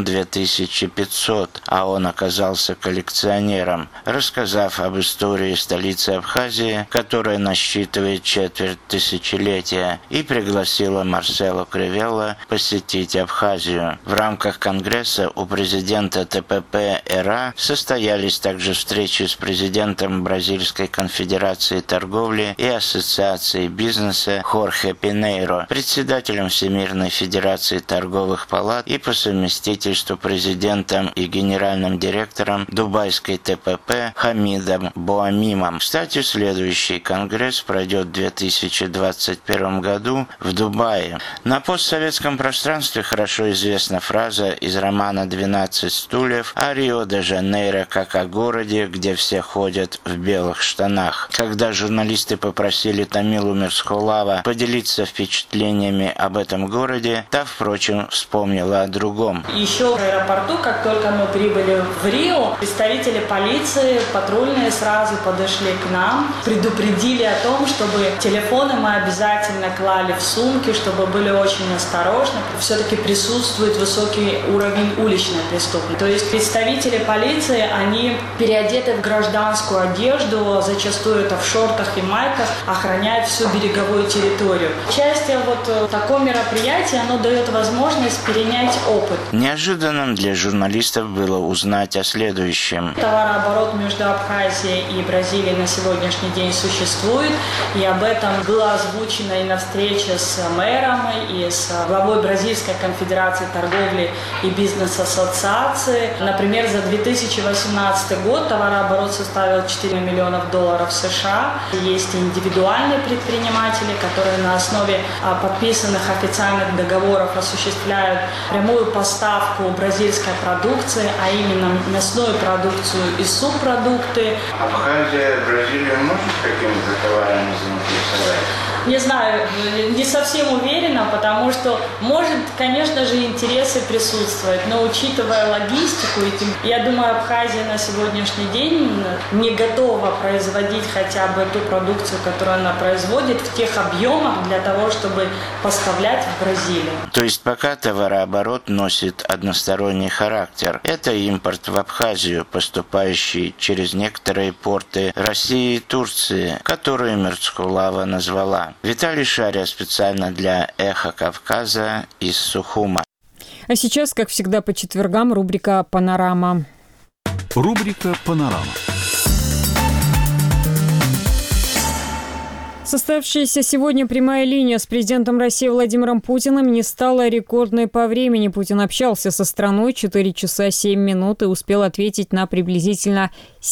2500, а он оказался коллекционером, рассказав об истории столицы Абхазии, которая насчитывает четверть тысячелетия, и пригласила Марсело Кривелла посетить Абхазию. В рамках Конгресса у президента ТПП ЭРА состоялись также встречи с президентом Бразильской конфедерации торговли и ассоциации бизнеса Хорхе Пинейро, председателем Всемирной федерации торговых палат и по совместительству президентом и генеральным директором Дубайской ТПП Хамидом Боамимом. Кстати, следующий конгресс пройдет в 2021 году в Дубае. На постсоветском пространстве хорошо известна фраза из романа «12 стульев» о Рио-де-Жанейро как о городе, где все ходят в белых штанах. Когда журналисты попросили Тамилу Мирсхулава поделиться впечатлениями об этом городе, та, впрочем, вспомнила о другом. Еще в аэропорту, как только мы прибыли в Рио, представители полиции, патрульные сразу подошли к нам, предупредили о том, чтобы телефоны мы обязательно клали в сумки, чтобы были очень осторожны. Все-таки присутствует высокий уровень уличной преступности. То есть представители полиции, они переодеты в гражданскую одежду, зачастую это в шортах и майках, охраняют всю береговую территорию. Участие в таком мероприятии, оно дает возможность перенять опыт. Неожиданным для журналистов было узнать о следующем. Товарооборот между Абхазией и Бразилией на сегодняшний день существует, и об этом было озвучено и на встрече с мэром, и с главой Бразильской конфедерации торговли и бизнес-ассоциации. Например, за 2018 год товарооборот составил $4 миллиона США. Есть индивидуальные предприниматели, которые на основе подписанных официальных договоров осуществляют прямую поставку бразильской продукции, а именно мясную продукцию и субпродукты. Абхазия, Бразилия может какими-то товарами заинтересовать? Не знаю, не совсем уверена, потому что, может, конечно же, интересы присутствуют, но учитывая логистику, я думаю, Абхазия на сегодняшний день не готова производить хотя бы ту продукцию, которую она производит, в тех объемах для того, чтобы поставлять в Бразилию. То есть пока товарооборот носит односторонний характер. Это импорт в Абхазию, поступающий через некоторые порты России и Турции, которые Мирсхулава назвала. Виталий Шария специально для «Эхо Кавказа» из Сухума. А сейчас, как всегда, по четвергам рубрика «Панорама». Рубрика «Панорама». Состоявшаяся сегодня прямая линия с президентом России Владимиром Путиным не стала рекордной по времени. Путин общался со страной 4 часа 7 минут и успел ответить на приблизительно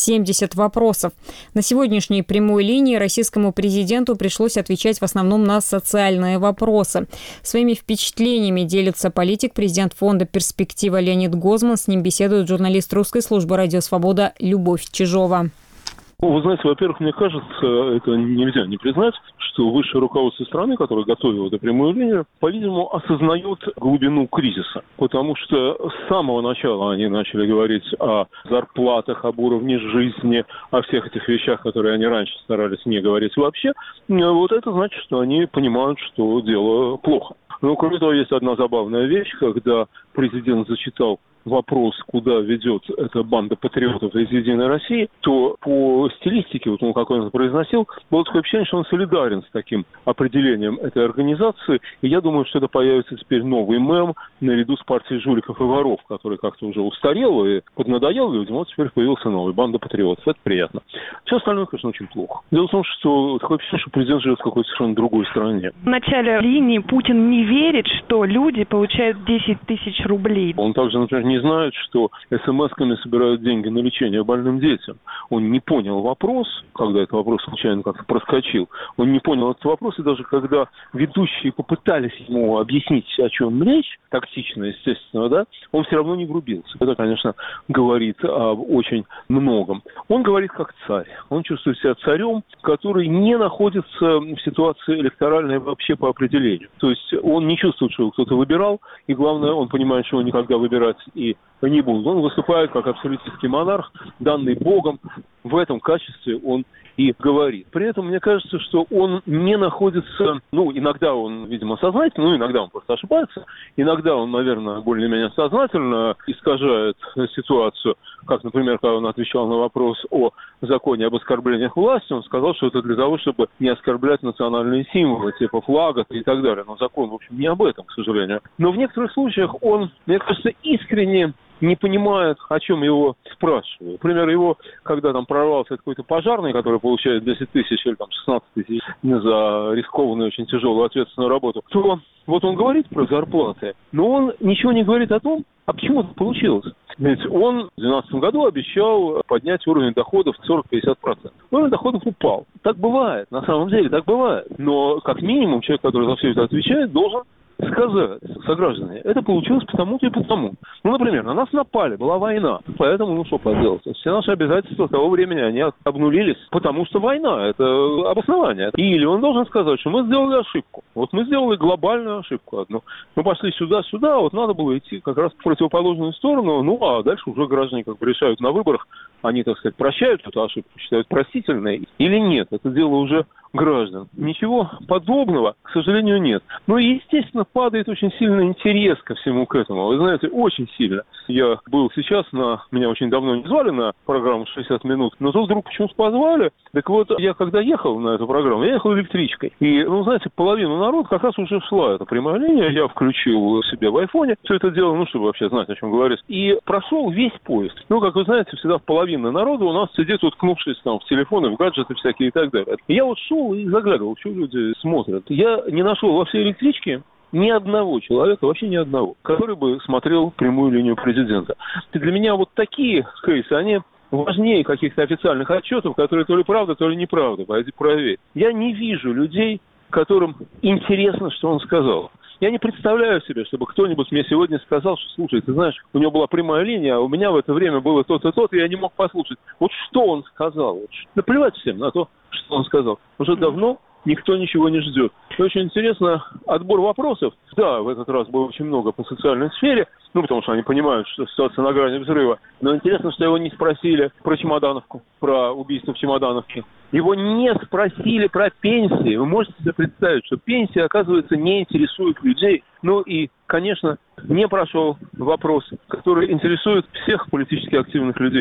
70 вопросов. На сегодняшней прямой линии российскому президенту пришлось отвечать в основном на социальные вопросы. Своими впечатлениями делится политик, президент фонда «Перспектива» Леонид Гозман. С ним беседует журналист русской службы «Радио Свобода» Любовь Чижова. Вы знаете, во-первых, мне кажется, это нельзя не признать, что высшее руководство страны, которое готовило эту прямую линию, по-видимому, осознает глубину кризиса. Потому что с самого начала они начали говорить о зарплатах, об уровне жизни, о всех этих вещах, которые они раньше старались не говорить вообще. Вот это значит, что они понимают, что дело плохо. Но, кроме того, есть одна забавная вещь, когда президент зачитал вопрос, куда ведет эта банда патриотов из «Единой России», то по стилистике, вот он как он это произносил, было такое ощущение, что он солидарен с таким определением этой организации. И я думаю, что это появится теперь новый мем наряду с партией жуликов и воров, который как-то уже устарел и поднадоел людям. Вот теперь появился новый, банда патриотов. Это приятно. Все остальное, конечно, очень плохо. Дело в том, что такое ощущение, что президент живет в какой-то совершенно другой стране. В начале линии Путин не верит, что люди получают 10 тысяч рублей. Он также, например, не знают, что смс-ками собирают деньги на лечение больным детям. Он не понял вопрос, когда этот вопрос случайно как-то проскочил. Он не понял этот вопрос, и даже когда ведущие попытались ему объяснить, о чем речь, тактично, естественно, да, он все равно не врубился. Это, конечно, говорит об очень многом. Он говорит как царь. Он чувствует себя царем, который не находится в ситуации электоральной вообще по определению. То есть он не чувствует, что его кто-то выбирал, и главное, он понимает, что он никогда выбирать и не будет. Он выступает как абсолютистский монарх, данный Богом. В этом качестве он и говорит. При этом мне кажется, что он не находится, иногда он, видимо, сознательно, иногда он просто ошибается, иногда он, наверное, более-менее сознательно искажает ситуацию, как, например, когда он отвечал на вопрос о законе об оскорблениях власти, он сказал, что это для того, чтобы не оскорблять национальные символы, типа флага и так далее. Но закон, в общем, не об этом, к сожалению. Но в некоторых случаях он, мне кажется, искренне не понимает, о чем его спрашивают. Например, его, когда там прорвался какой-то пожарный, который получает 10 тысяч или там 16 тысяч за рискованную, очень тяжелую, ответственную работу, то вот он говорит про зарплаты, но он ничего не говорит о том, а почему это получилось. Ведь он в 2012 году обещал поднять уровень доходов 40-50%. Уровень доходов упал. Так бывает, на самом деле, так бывает. Но, как минимум, человек, который за все это отвечает, должен сказать, сограждане, это получилось потому-то и потому. Например, на нас напали, была война, поэтому, что поделать. Все наши обязательства того времени, они обнулились, потому что война, это обоснование. Или он должен сказать, что мы сделали ошибку. Вот мы сделали глобальную ошибку одну. Мы пошли сюда, вот надо было идти как раз в противоположную сторону, а дальше уже граждане как бы решают на выборах, они, так сказать, прощают эту ошибку, считают простительной или нет. Это дело уже граждан. Ничего подобного, к сожалению, нет. Но, естественно, падает очень сильный интерес ко всему к этому. Вы знаете, очень сильно. Я был сейчас меня очень давно не звали на программу 60 минут, но тут вдруг почему-то позвали. Так вот, я когда ехал на эту программу, я ехал электричкой. И, знаете, половину народа как раз уже шла эта прямая линия. Я включил себе в айфоне все это дело, чтобы вообще знать, о чем говорить. И прошел весь поезд. Как вы знаете, всегда половина народа у нас сидит, уткнувшись там в телефоны, в гаджеты всякие и так далее. И я вот шел и заглядывал, что люди смотрят. Я не нашел во всей электричке ни одного человека, вообще ни одного, который бы смотрел прямую линию президента. И для меня вот такие кейсы, они важнее каких-то официальных отчетов, которые то ли правда, то ли неправда. Пойди проверь. Я не вижу людей, которым интересно, что он сказал. Я не представляю себе, чтобы кто-нибудь мне сегодня сказал, что, слушай, ты знаешь, у него была прямая линия, а у меня в это время было то-то, и я не мог послушать. Вот что он сказал? Наплевать всем на то, что он сказал. Уже давно никто ничего не ждет. Очень интересно, отбор вопросов. Да, в этот раз было очень много по социальной сфере, потому что они понимают, что ситуация на грани взрыва. Но интересно, что его не спросили про Чемодановку, про убийство в Чемодановке. Его не спросили про пенсии. Вы можете себе представить, что пенсии, оказывается, не интересуют людей. И, конечно, не прошел вопрос, который интересует всех политически активных людей.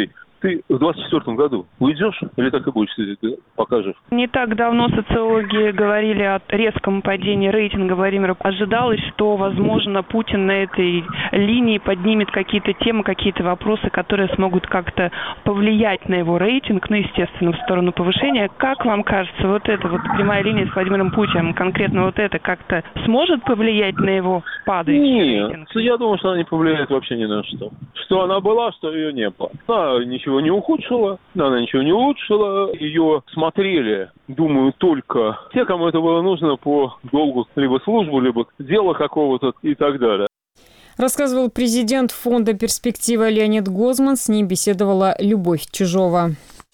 ты в 24 году уйдешь или так и будешь сидеть, пока жив? Не так давно социологи говорили о резком падении рейтинга Владимира. Ожидалось, что, возможно, Путин на этой линии поднимет какие-то темы, какие-то вопросы, которые смогут как-то повлиять на его рейтинг, ну, естественно, в сторону повышения. Как вам кажется, вот эта вот прямая линия с Владимиром Путиным, конкретно вот это, как-то сможет повлиять на его падающий рейтинг? Нет, я думаю, что она не повлияет вообще ни на что. Что она была, что ее не было. Она ничего не ухудшила, она ничего не улучшила. Ее смотрели, думаю, только те, кому это было нужно по долгу либо службу, либо дело какого-то и так далее. Рассказывал президент фонда «Перспектива» Леонид Гозман. С ним беседовала Любовь Чижова.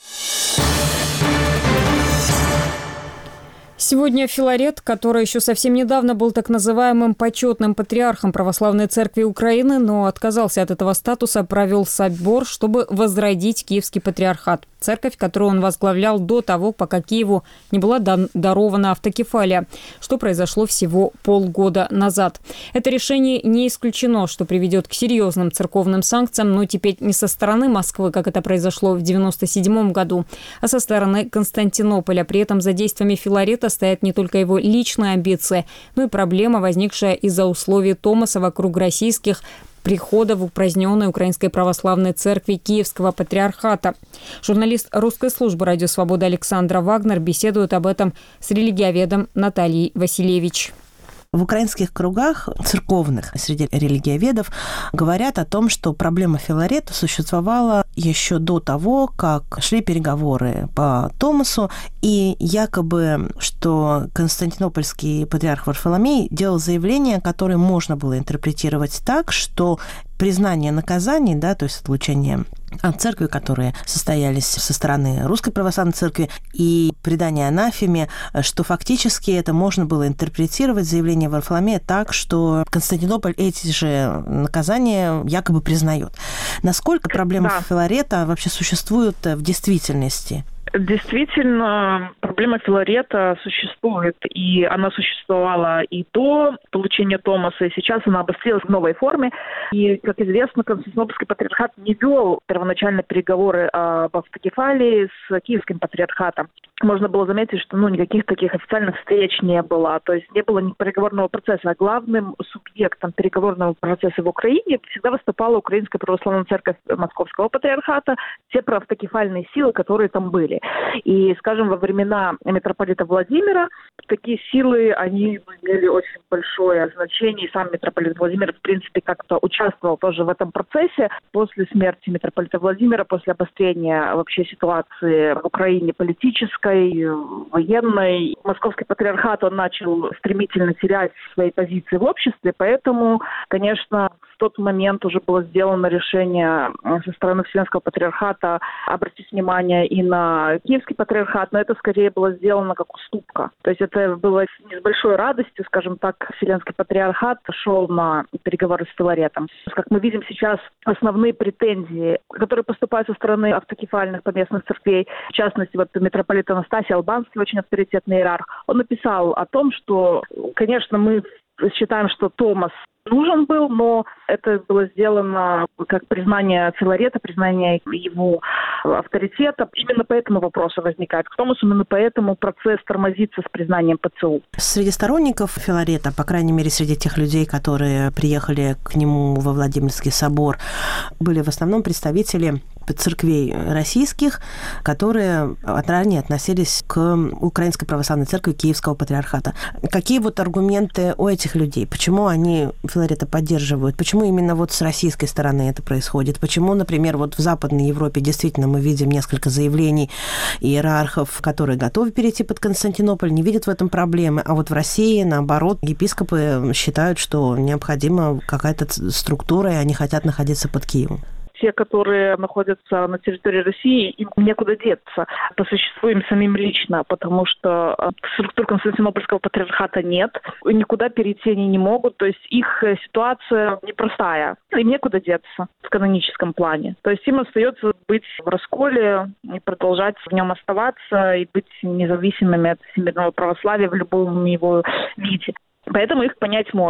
Сегодня Филарет, который еще совсем недавно был так называемым почетным патриархом Православной Церкви Украины, но отказался от этого статуса, провел собор, чтобы возродить Киевский патриархат. Церковь, которую он возглавлял до того, пока Киеву не была дарована автокефалия, что произошло всего полгода назад. Это решение не исключено, что приведет к серьезным церковным санкциям, но теперь не со стороны Москвы, как это произошло в 1997 году, а со стороны Константинополя. При этом за действиями Филарета стоят не только его личные амбиции, но и проблема, возникшая из-за условий Томаса вокруг российских прихода в упраздненной Украинской Православной Церкви Киевского Патриархата. Журналист русской службы «Радио Свобода» Александра Вагнер беседует об этом с религиоведом Натальей Василевич. В украинских кругах церковных, среди религиоведов, говорят о том, что проблема Филарета существовала еще до того, как шли переговоры по Томасу, и якобы, что константинопольский патриарх Варфоломей делал заявление, которое можно было интерпретировать так, что признание наказаний, да, то есть отлучение от церкви, которые состоялись со стороны Русской Православной Церкви, и предание анафеме, что фактически это можно было интерпретировать заявление Варфоломея так, что Константинополь эти же наказания якобы признает. Насколько проблема Филарета вообще существует в действительности? Действительно, проблема Филарета существует, и она существовала и до получения Томаса, и сейчас она обострилась в новой форме. И, как известно, Константинопольский патриархат не вел первоначально переговоры об автокефалии с Киевским патриархатом. Можно было заметить, что никаких таких официальных встреч не было, то есть не было ни переговорного процесса. А главным субъектом переговорного процесса в Украине всегда выступала Украинская Православная Церковь Московского патриархата, те проавтокефальные силы, которые там были. И, скажем, во времена митрополита Владимира такие силы, они имели очень большое значение, и сам митрополит Владимир, в принципе, как-то участвовал тоже в этом процессе. После смерти митрополита Владимира, после обострения вообще ситуации в Украине политической, военной, Московский патриархат, он начал стремительно терять свои позиции в обществе, поэтому, конечно, в тот момент уже было сделано решение со стороны Вселенского патриархата обратить внимание и на Киевский патриархат, но это скорее было сделано как уступка. То есть это было не с большой радостью, скажем так, Вселенский патриархат шел на переговоры с Филаретом. Как мы видим сейчас, основные претензии, которые поступают со стороны автокефальных поместных церквей, в частности, вот митрополит Анастасий Албанский, очень авторитетный иерарх, он написал о том, что, конечно, мы считаем, что Томас нужен был, но это было сделано как признание Филарета, признание его авторитета. Именно поэтому вопросы возникают к Томасу, именно поэтому процесс тормозится с признанием ПЦУ. Среди сторонников Филарета, по крайней мере, среди тех людей, которые приехали к нему во Владимирский собор, были в основном представители церквей российских, которые ранее относились к Украинской Православной Церкви Киевского Патриархата. Какие вот аргументы у этих людей? Почему они Филарета поддерживают? Почему именно вот с российской стороны это происходит? Почему, например, вот в Западной Европе действительно мы видим несколько заявлений иерархов, которые готовы перейти под Константинополь, не видят в этом проблемы, а вот в России, наоборот, епископы считают, что необходима какая-то структура, и они хотят находиться под Киевом? Те, которые находятся на территории России, им некуда деться по существу им самим лично, потому что структур Константинопольского патриархата нет, никуда перейти они не могут, то есть их ситуация непростая, им некуда деться в каноническом плане. То есть им остается быть в расколе и продолжать в нем оставаться и быть независимыми от всемирного православия в любом его виде. Поэтому их понять можно.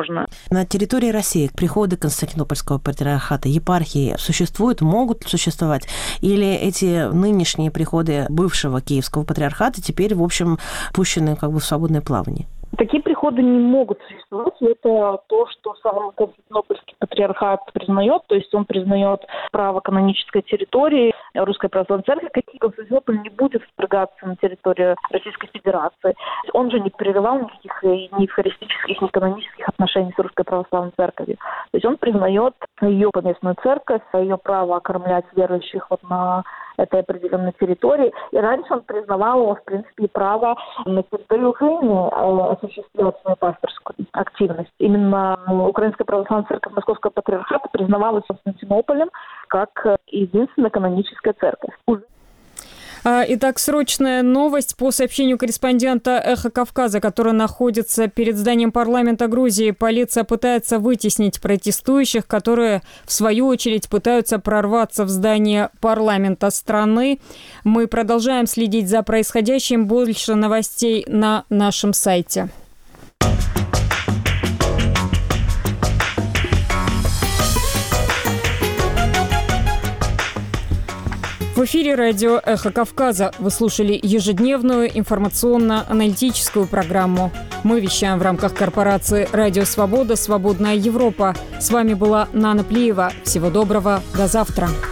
На территории России приходы Константинопольского патриархата, епархии существуют, могут существовать? Или эти нынешние приходы бывшего Киевского патриархата теперь, в общем, пущены как бы в свободное плавание? Такие приходы не могут существовать. Это то, что сам Константинопольский патриархат признает. То есть он признает право канонической территории Русской Православной Церкви. Константинополь не будет вторгаться на территорию Российской Федерации. Он же не прерывал никаких ни евхаристических, ни канонических отношений с Русской Православной Церковью. То есть он признает ее поместную церковь, ее право окормлять верующих вот на этой определенной территории. И раньше он признавал его, в принципе, право на территории Украины осуществлять свою пасторскую активность. Именно Украинская православная церковь Московского патриархата признавалась Константинополем как единственная каноническая церковь. Итак, срочная новость по сообщению корреспондента «Эхо Кавказа», который находится перед зданием парламента Грузии. Полиция пытается вытеснить протестующих, которые, в свою очередь, пытаются прорваться в здание парламента страны. Мы продолжаем следить за происходящим. Больше новостей на нашем сайте. В эфире радио «Эхо Кавказа». Вы слушали ежедневную информационно-аналитическую программу. Мы вещаем в рамках корпорации «Радио Свобода. Свободная Европа». С вами была Нана Плиева. Всего доброго. До завтра.